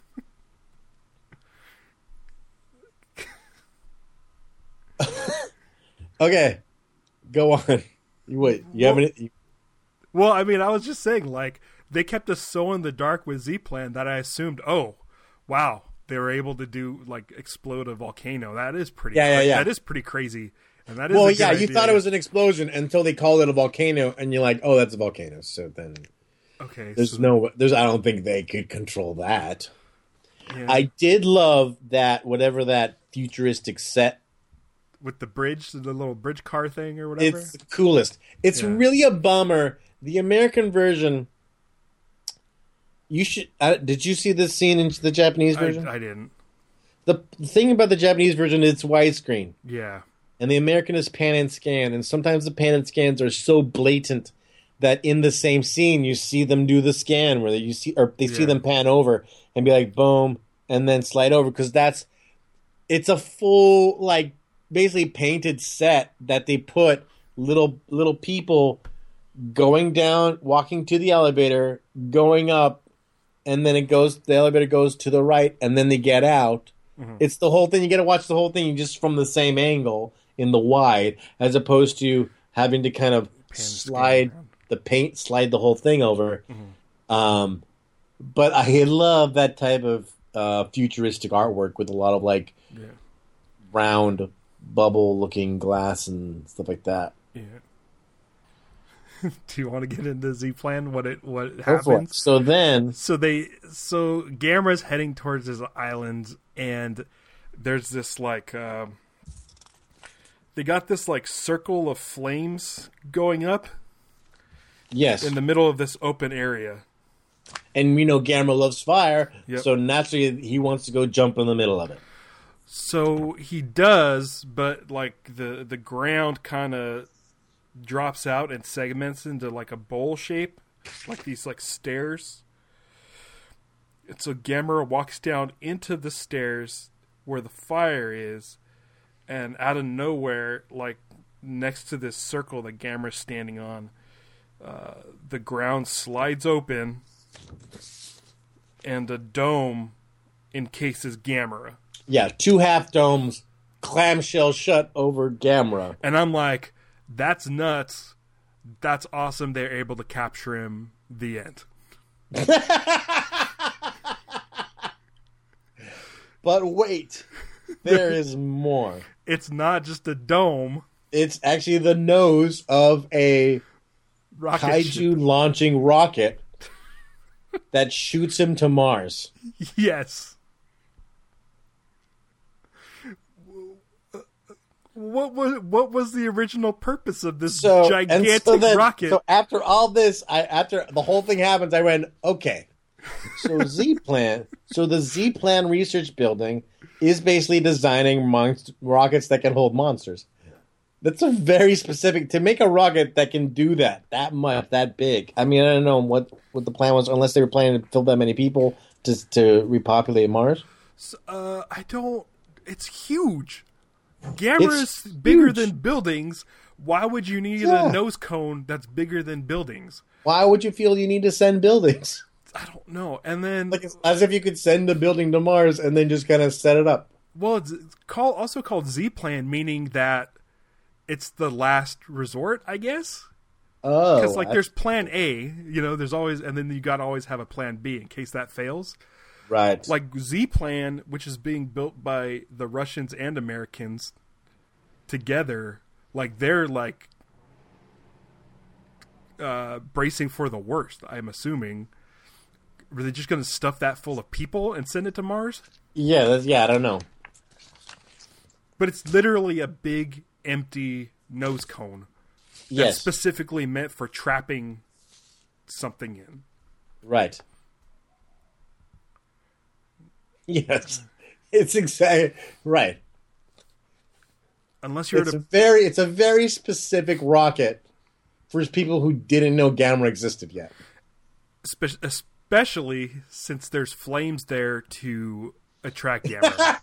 Okay, go on. Wait, you have any?
Well, I mean, I was just saying, like, they kept us so in the dark with Z-Plan that I assumed, oh, wow, they were able to do, like, explode a volcano. That is pretty
Yeah.
That is pretty crazy. And that is
Well,
a good
yeah, you
idea.
thought it was an explosion until they called it a volcano, and you're like, oh, that's a volcano. So then,
okay.
there's I don't think they could control that.
Yeah.
I did love that whatever that futuristic set.
With the bridge, the little bridge car thing or whatever.
It's the coolest. It's really a bummer. The American version. You should. Did you see this scene in the Japanese version?
I didn't.
The thing about the Japanese version, it's widescreen,
Yeah.
and the American is pan and scan. And sometimes the pan and scans are so blatant that in the same scene you see them do the scan where they see them pan over and be like boom, and then slide over because it's a full like. Basically painted set that they put little people going down, walking to the elevator, going up, and then the elevator goes to the right, and then they get out. Mm-hmm. It's the whole thing. You get to watch the whole thing just from the same angle in the wide, as opposed to having to kind of slide the whole thing over. Mm-hmm. But I love that type of futuristic artwork with a lot of like round bubble-looking glass and stuff like that.
Yeah. Do you want to get into Z-Plan? What happens?
So
Gamera's heading towards his island, and there's this like they got this like circle of flames going up.
Yes.
In the middle of this open area.
And we know Gamera loves fire,
yep.
So naturally he wants to go jump in the middle of it.
So he does, but like the ground kind of drops out and segments into like a bowl shape, like these like stairs. And so Gamera walks down into the stairs where the fire is, and out of nowhere, like next to this circle that Gamera's standing on, the ground slides open, and a dome encases Gamera.
Yeah, 2 half domes, clamshell shut over Gamera.
And I'm like, that's nuts. That's awesome. They're able to capture him. The end.
But wait, there is more.
It's not just a dome.
It's actually the nose of a
rocket
kaiju
ship.
Launching rocket that shoots him to Mars.
Yes. What was the original purpose of this gigantic rocket?
So after all this, after the whole thing happens, I went, okay. So the Z-Plan research building is basically designing rockets that can hold monsters. That's a very specific to make a rocket that can do that much, that big. I mean, I don't know what the plan was, unless they were planning to fill that many people to repopulate Mars.
I don't. It's huge. Gamera is bigger than buildings. Why would you need a nose cone that's bigger than buildings?
Why would you feel you need to send buildings?
I don't know. And then,
like, it's as if you could send a building to Mars and then just kind of set it up.
Well, it's also called Z-Plan, meaning that it's the last resort, I guess.
Oh,
because like there's Plan A, there's always, and then you got to always have a Plan B in case that fails.
Right.
Like Z-Plan, which is being built by the Russians and Americans together, like they're like bracing for the worst, I'm assuming. Were they just going to stuff that full of people and send it to Mars?
Yeah, I don't know.
But it's literally a big, empty nose cone.
Yes.
specifically meant for trapping something in.
Right. Yes. It's exactly right.
Unless you're
It's a very specific rocket for people who didn't know Gamera existed yet.
especially since there's flames there to attract Gamera.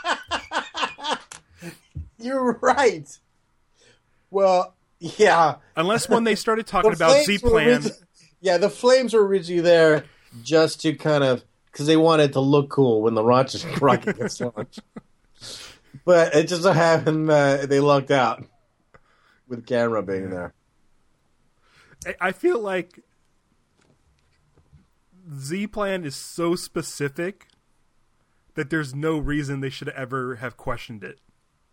You're right. Well, yeah.
Unless when they started talking about Z-Plan...
Yeah, the flames were originally there just to kind of... Because they wanted to look cool when the rocket gets launched. But it just so happened they lucked out with Gamera being there.
I feel like Z-Plan is so specific that there's no reason they should ever have questioned it.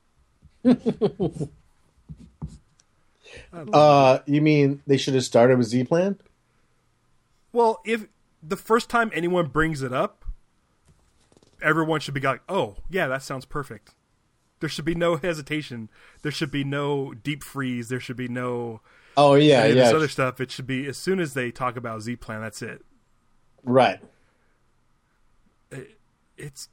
You mean they should have started with Z-Plan?
Well, if the first time anyone brings it up, everyone should be like, oh, yeah, that sounds perfect. There should be no hesitation. There should be no deep freeze. There should be no...
Oh, yeah, yeah.
This other stuff, it should be, as soon as they talk about Z-Plan, that's it.
Right.
It's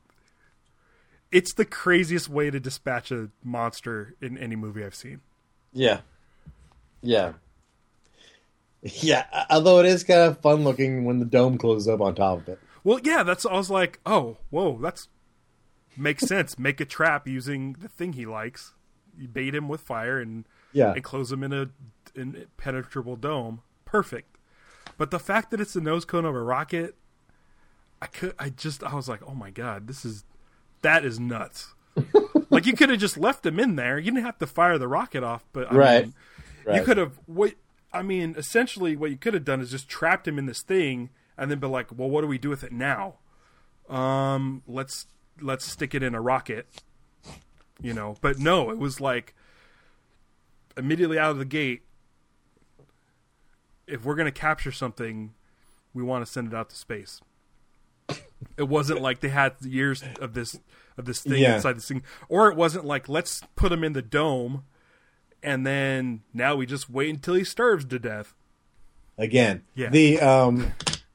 the craziest way to dispatch a monster in any movie I've seen.
Yeah. Yeah. Yeah, although it is kind of fun looking when the dome closes up on top of it.
Well, yeah, I was like, oh, whoa, that's makes sense. Make a trap using the thing he likes. You bait him with fire and close him in an impenetrable dome. Perfect. But the fact that it's the nose cone of a rocket, I was like, oh my god, that is nuts. Like, you could have just left him in there. You didn't have to fire the rocket off, but I mean, you could have. Essentially, what you could have done is just trapped him in this thing, and then be like, well, what do we do with it now? Let's stick it in a rocket, But no, it was like immediately out of the gate. If we're gonna capture something, we want to send it out to space. It wasn't like they had years of this thing inside this thing, or it wasn't like, let's put him in the dome, and then now we just wait until he starves to death.
Again,
yeah.
The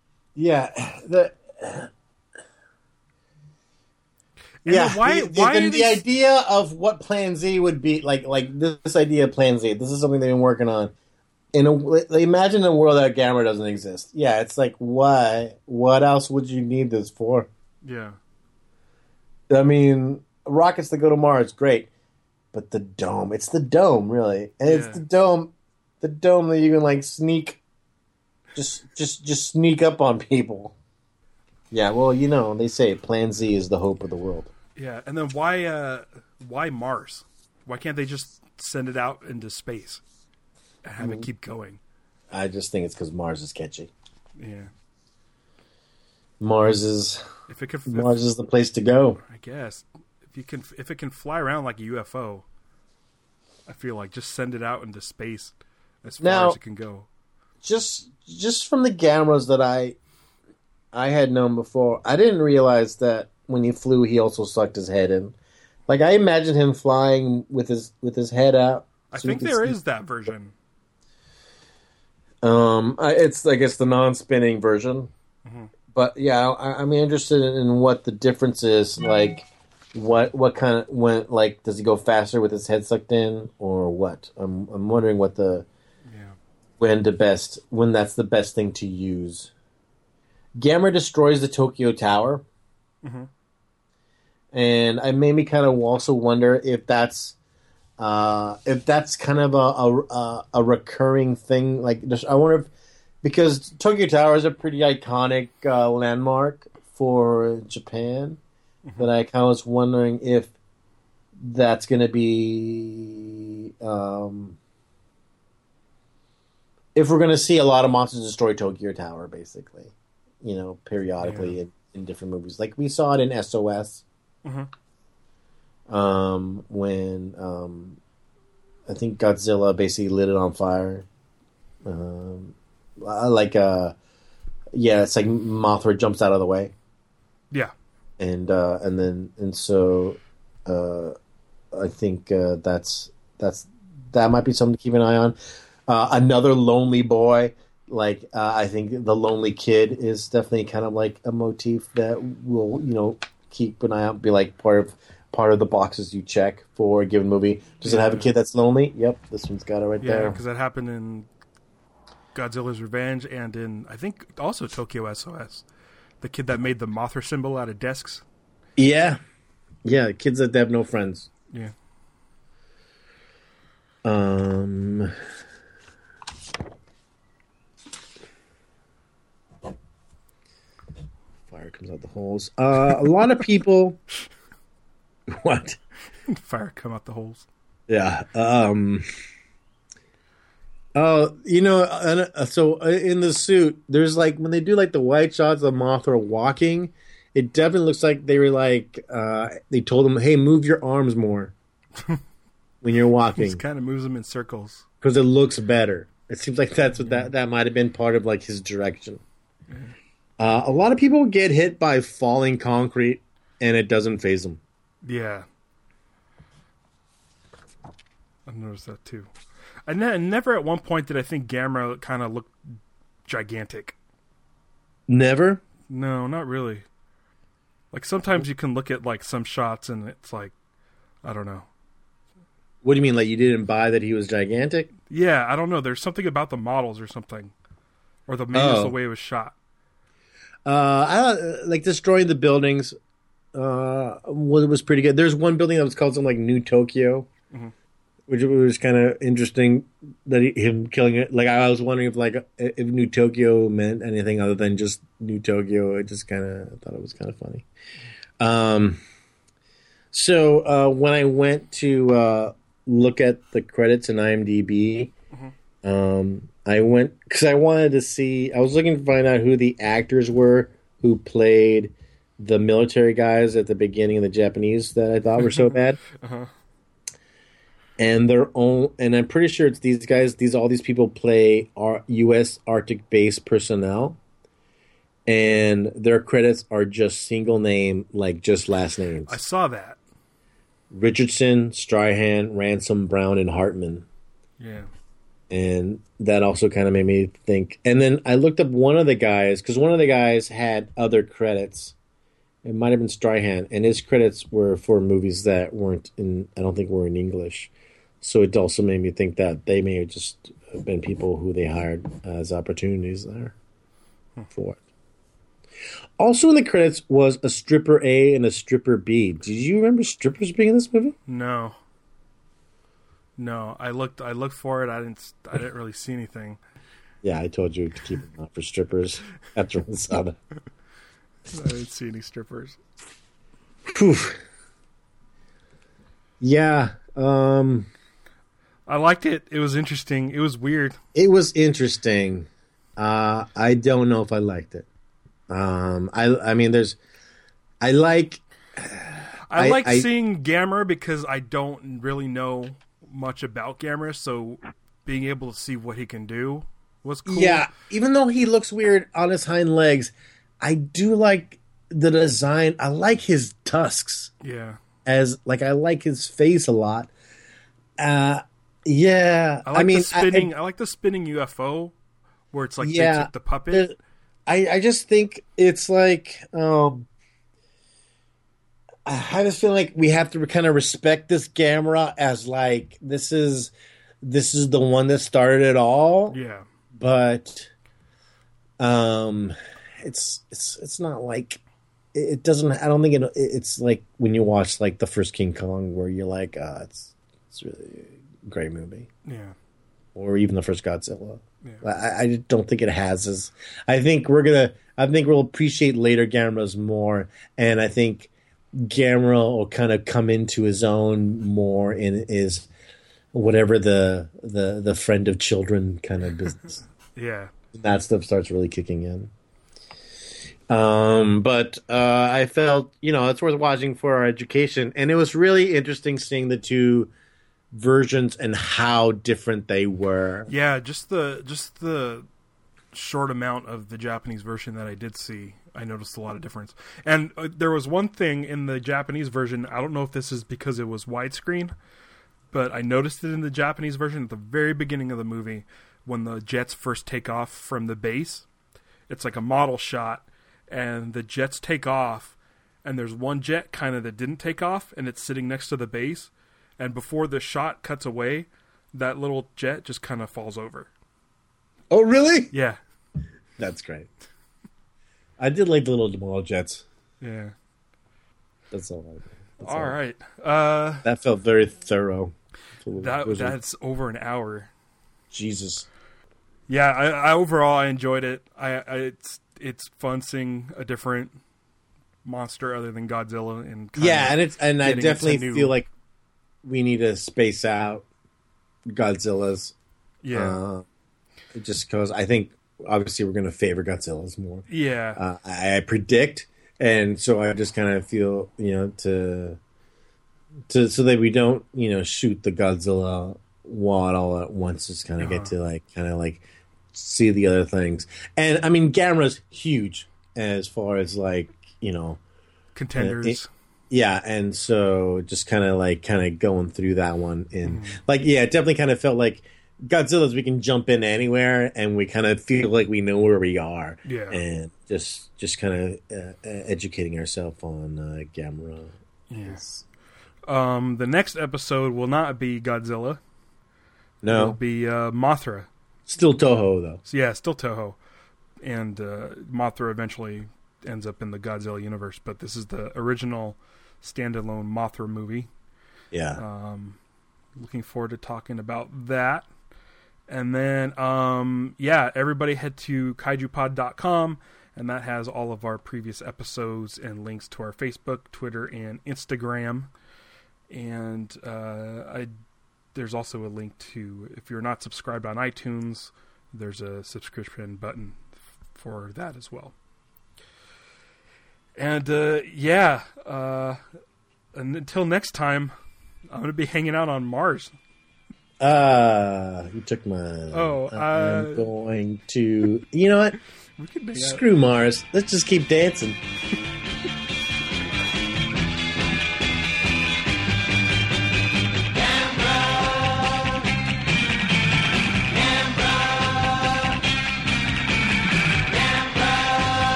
idea of what Plan Z would be like this idea of Plan Z. This is something they've been working on. Imagine a world that Gamera doesn't exist. Yeah, it's like, why? What else would you need this for?
Yeah.
I mean, rockets that go to Mars, great. But the dome, it's the dome, really. And it's the dome that you can, like, sneak, just sneak up on people. Yeah, well, they say Plan Z is the hope of the world.
Yeah, and then why Mars? Why can't they just send it out into space and have it keep going?
I just think it's because Mars is catchy.
Yeah.
Mars is the place to go.
I guess if it can fly around like a UFO, I feel like just send it out into space as far as it can go.
Just from the Gameras that I had known before, I didn't realize that when he flew, he also sucked his head in. Like, I imagine him flying with his head out.
I think there is that version.
It's the non-spinning version.
Mm-hmm.
But yeah, I'm interested in what the difference is. Like, what kind of does he go faster with his head sucked in, or what? I'm wondering what when that's the best thing to use. Gamera destroys the Tokyo Tower, and it made me kind of also wonder if that's kind of a recurring thing. Like, I wonder if, because Tokyo Tower is a pretty iconic landmark for Japan, but I kind of was wondering if that's going to be if we're going to see a lot of monsters destroy Tokyo Tower, basically, periodically in different movies, like we saw it in SOS. When I think Godzilla basically lit it on fire. It's like Mothra jumps out of the way. Yeah. So I think that's that might be something to keep an eye on. Another lonely boy, like I think the lonely kid is definitely kind of like a motif that will keep an eye out, be like part of the boxes you check for a given movie. Does it have a kid that's lonely? Yep, this one's got it right there.
Yeah, because that happened in Godzilla's Revenge and in, I think, also Tokyo SOS. The kid that made the Mothra symbol out of desks.
Yeah, kids that have no friends.
Yeah.
Fire comes out the holes. A lot of people. What?
Fire come out the holes.
Yeah. So in the suit, there's like when they do like the white shots of Mothra walking, it definitely looks like they were like they told him, "Hey, move your arms more when you're walking."
He kind of moves them in circles
because it looks better. It seems like that's what that might have been part of like his direction. A lot of people get hit by falling concrete, and it doesn't faze them.
Yeah, I've noticed that too. I never at one point did I think Gamera kind of looked gigantic.
Never?
No, not really. Like sometimes you can look at like some shots and it's like, I don't know.
What do you mean? Like you didn't buy that he was gigantic?
Yeah, I don't know. There's something about the models or something, or maybe it's the way it was shot.
I like destroying the buildings. Was pretty good. There's one building that was called something like New Tokyo, which was kind of interesting that him killing it. Like I was wondering if New Tokyo meant anything other than just New Tokyo. I just kind of thought it was kind of funny. So when I went to look at the credits in IMDb, I went because I wanted to see. I was looking to find out who the actors were who played the military guys at the beginning of the Japanese that I thought were so bad. And and I'm pretty sure it's these guys. All these people play U.S. Arctic base personnel, and their credits are just single name, like just last names.
I saw that.
Richardson, Strahan, Ransom, Brown, and Hartman.
Yeah.
And that also kind of made me think. And then I looked up one of the guys, because one of the guys had other credits. It might have been Strahan, and his credits were for movies that weren't I don't think were in English. So it also made me think that they may have just been people who they hired as opportunities there for it. Also in the credits was a stripper A and a stripper B. Did you remember strippers being in this movie?
No. I looked for it. I didn't really see anything.
Yeah, I told you to keep an eye for strippers after I saw that.
I didn't see any strippers.
Poof. Yeah.
I liked it. It was interesting. It was weird.
It was interesting. I don't know if I liked it. I mean, I like
seeing Gamera because I don't really know much about Gamera, so being able to see what he can do was cool.
Yeah, even though he looks weird on his hind legs, I do like the design. I like his tusks.
Yeah.
I like his face a lot. Yeah.
I like the spinning UFO where it's like they took the puppet.
I just think it's like I just feel like we have to kind of respect this Gamera as like this is the one that started it all.
Yeah.
But it's not like it doesn't. I don't think it's like when you watch like the first King Kong where you're like, it's really a great movie.
Yeah.
Or even the first Godzilla.
Yeah.
I don't think it has as. I think we'll appreciate later Gameras more, and I think Gamera will kind of come into his own more in his whatever the friend of children kind of business.
Yeah,
that stuff starts really kicking in. But I felt it's worth watching for our education, and it was really interesting seeing the two versions and how different they were.
Yeah, just the short amount of the Japanese version that I did see, I noticed a lot of difference. And there was one thing in the Japanese version, I don't know if this is because it was widescreen, but I noticed it in the Japanese version at the very beginning of the movie when the jets first take off from the base. It's like a model shot, and the jets take off, and there's one jet kind of that didn't take off, and it's sitting next to the base, and before the shot cuts away, that little jet just kind of falls over.
Oh, really?
Yeah.
That's great. I did like the little model jets.
Yeah.
That's all right.
All right.
That felt very thorough.
That's over an hour.
Jesus.
Yeah, I overall I enjoyed it. It's fun seeing a different monster other than Godzilla, and
and I definitely feel like we need to space out Godzilla's.
Yeah.
Just because I think obviously we're going to favor Godzilla's more.
Yeah.
I predict, and so I just kind of feel to so that we don't shoot the Godzilla wad all at once. Just kind of get to see the other things. And I mean, Gamera's huge as far as
contenders.
And so just kind of going through that one, and it definitely kind of felt like Godzilla's we can jump in anywhere, and we kind of feel like we know where we are.
Yeah,
and just kind of educating ourselves on Gamera.
Yes. The next episode will not be Godzilla.
No,
it'll be Mothra.
Still Toho though.
So, yeah, still Toho, and Mothra eventually ends up in the Godzilla universe. But this is the original standalone Mothra movie.
Yeah.
Looking forward to talking about that. And then, everybody head to kaijupod.com, and that has all of our previous episodes and links to our Facebook, Twitter, and Instagram. And there's also a link to, if you're not subscribed on iTunes, there's a subscription button for that as well. And, and until next time, I'm going to be hanging out on Mars.
You took mine. I'm going to... You know what? Screw Mars. Let's just keep dancing.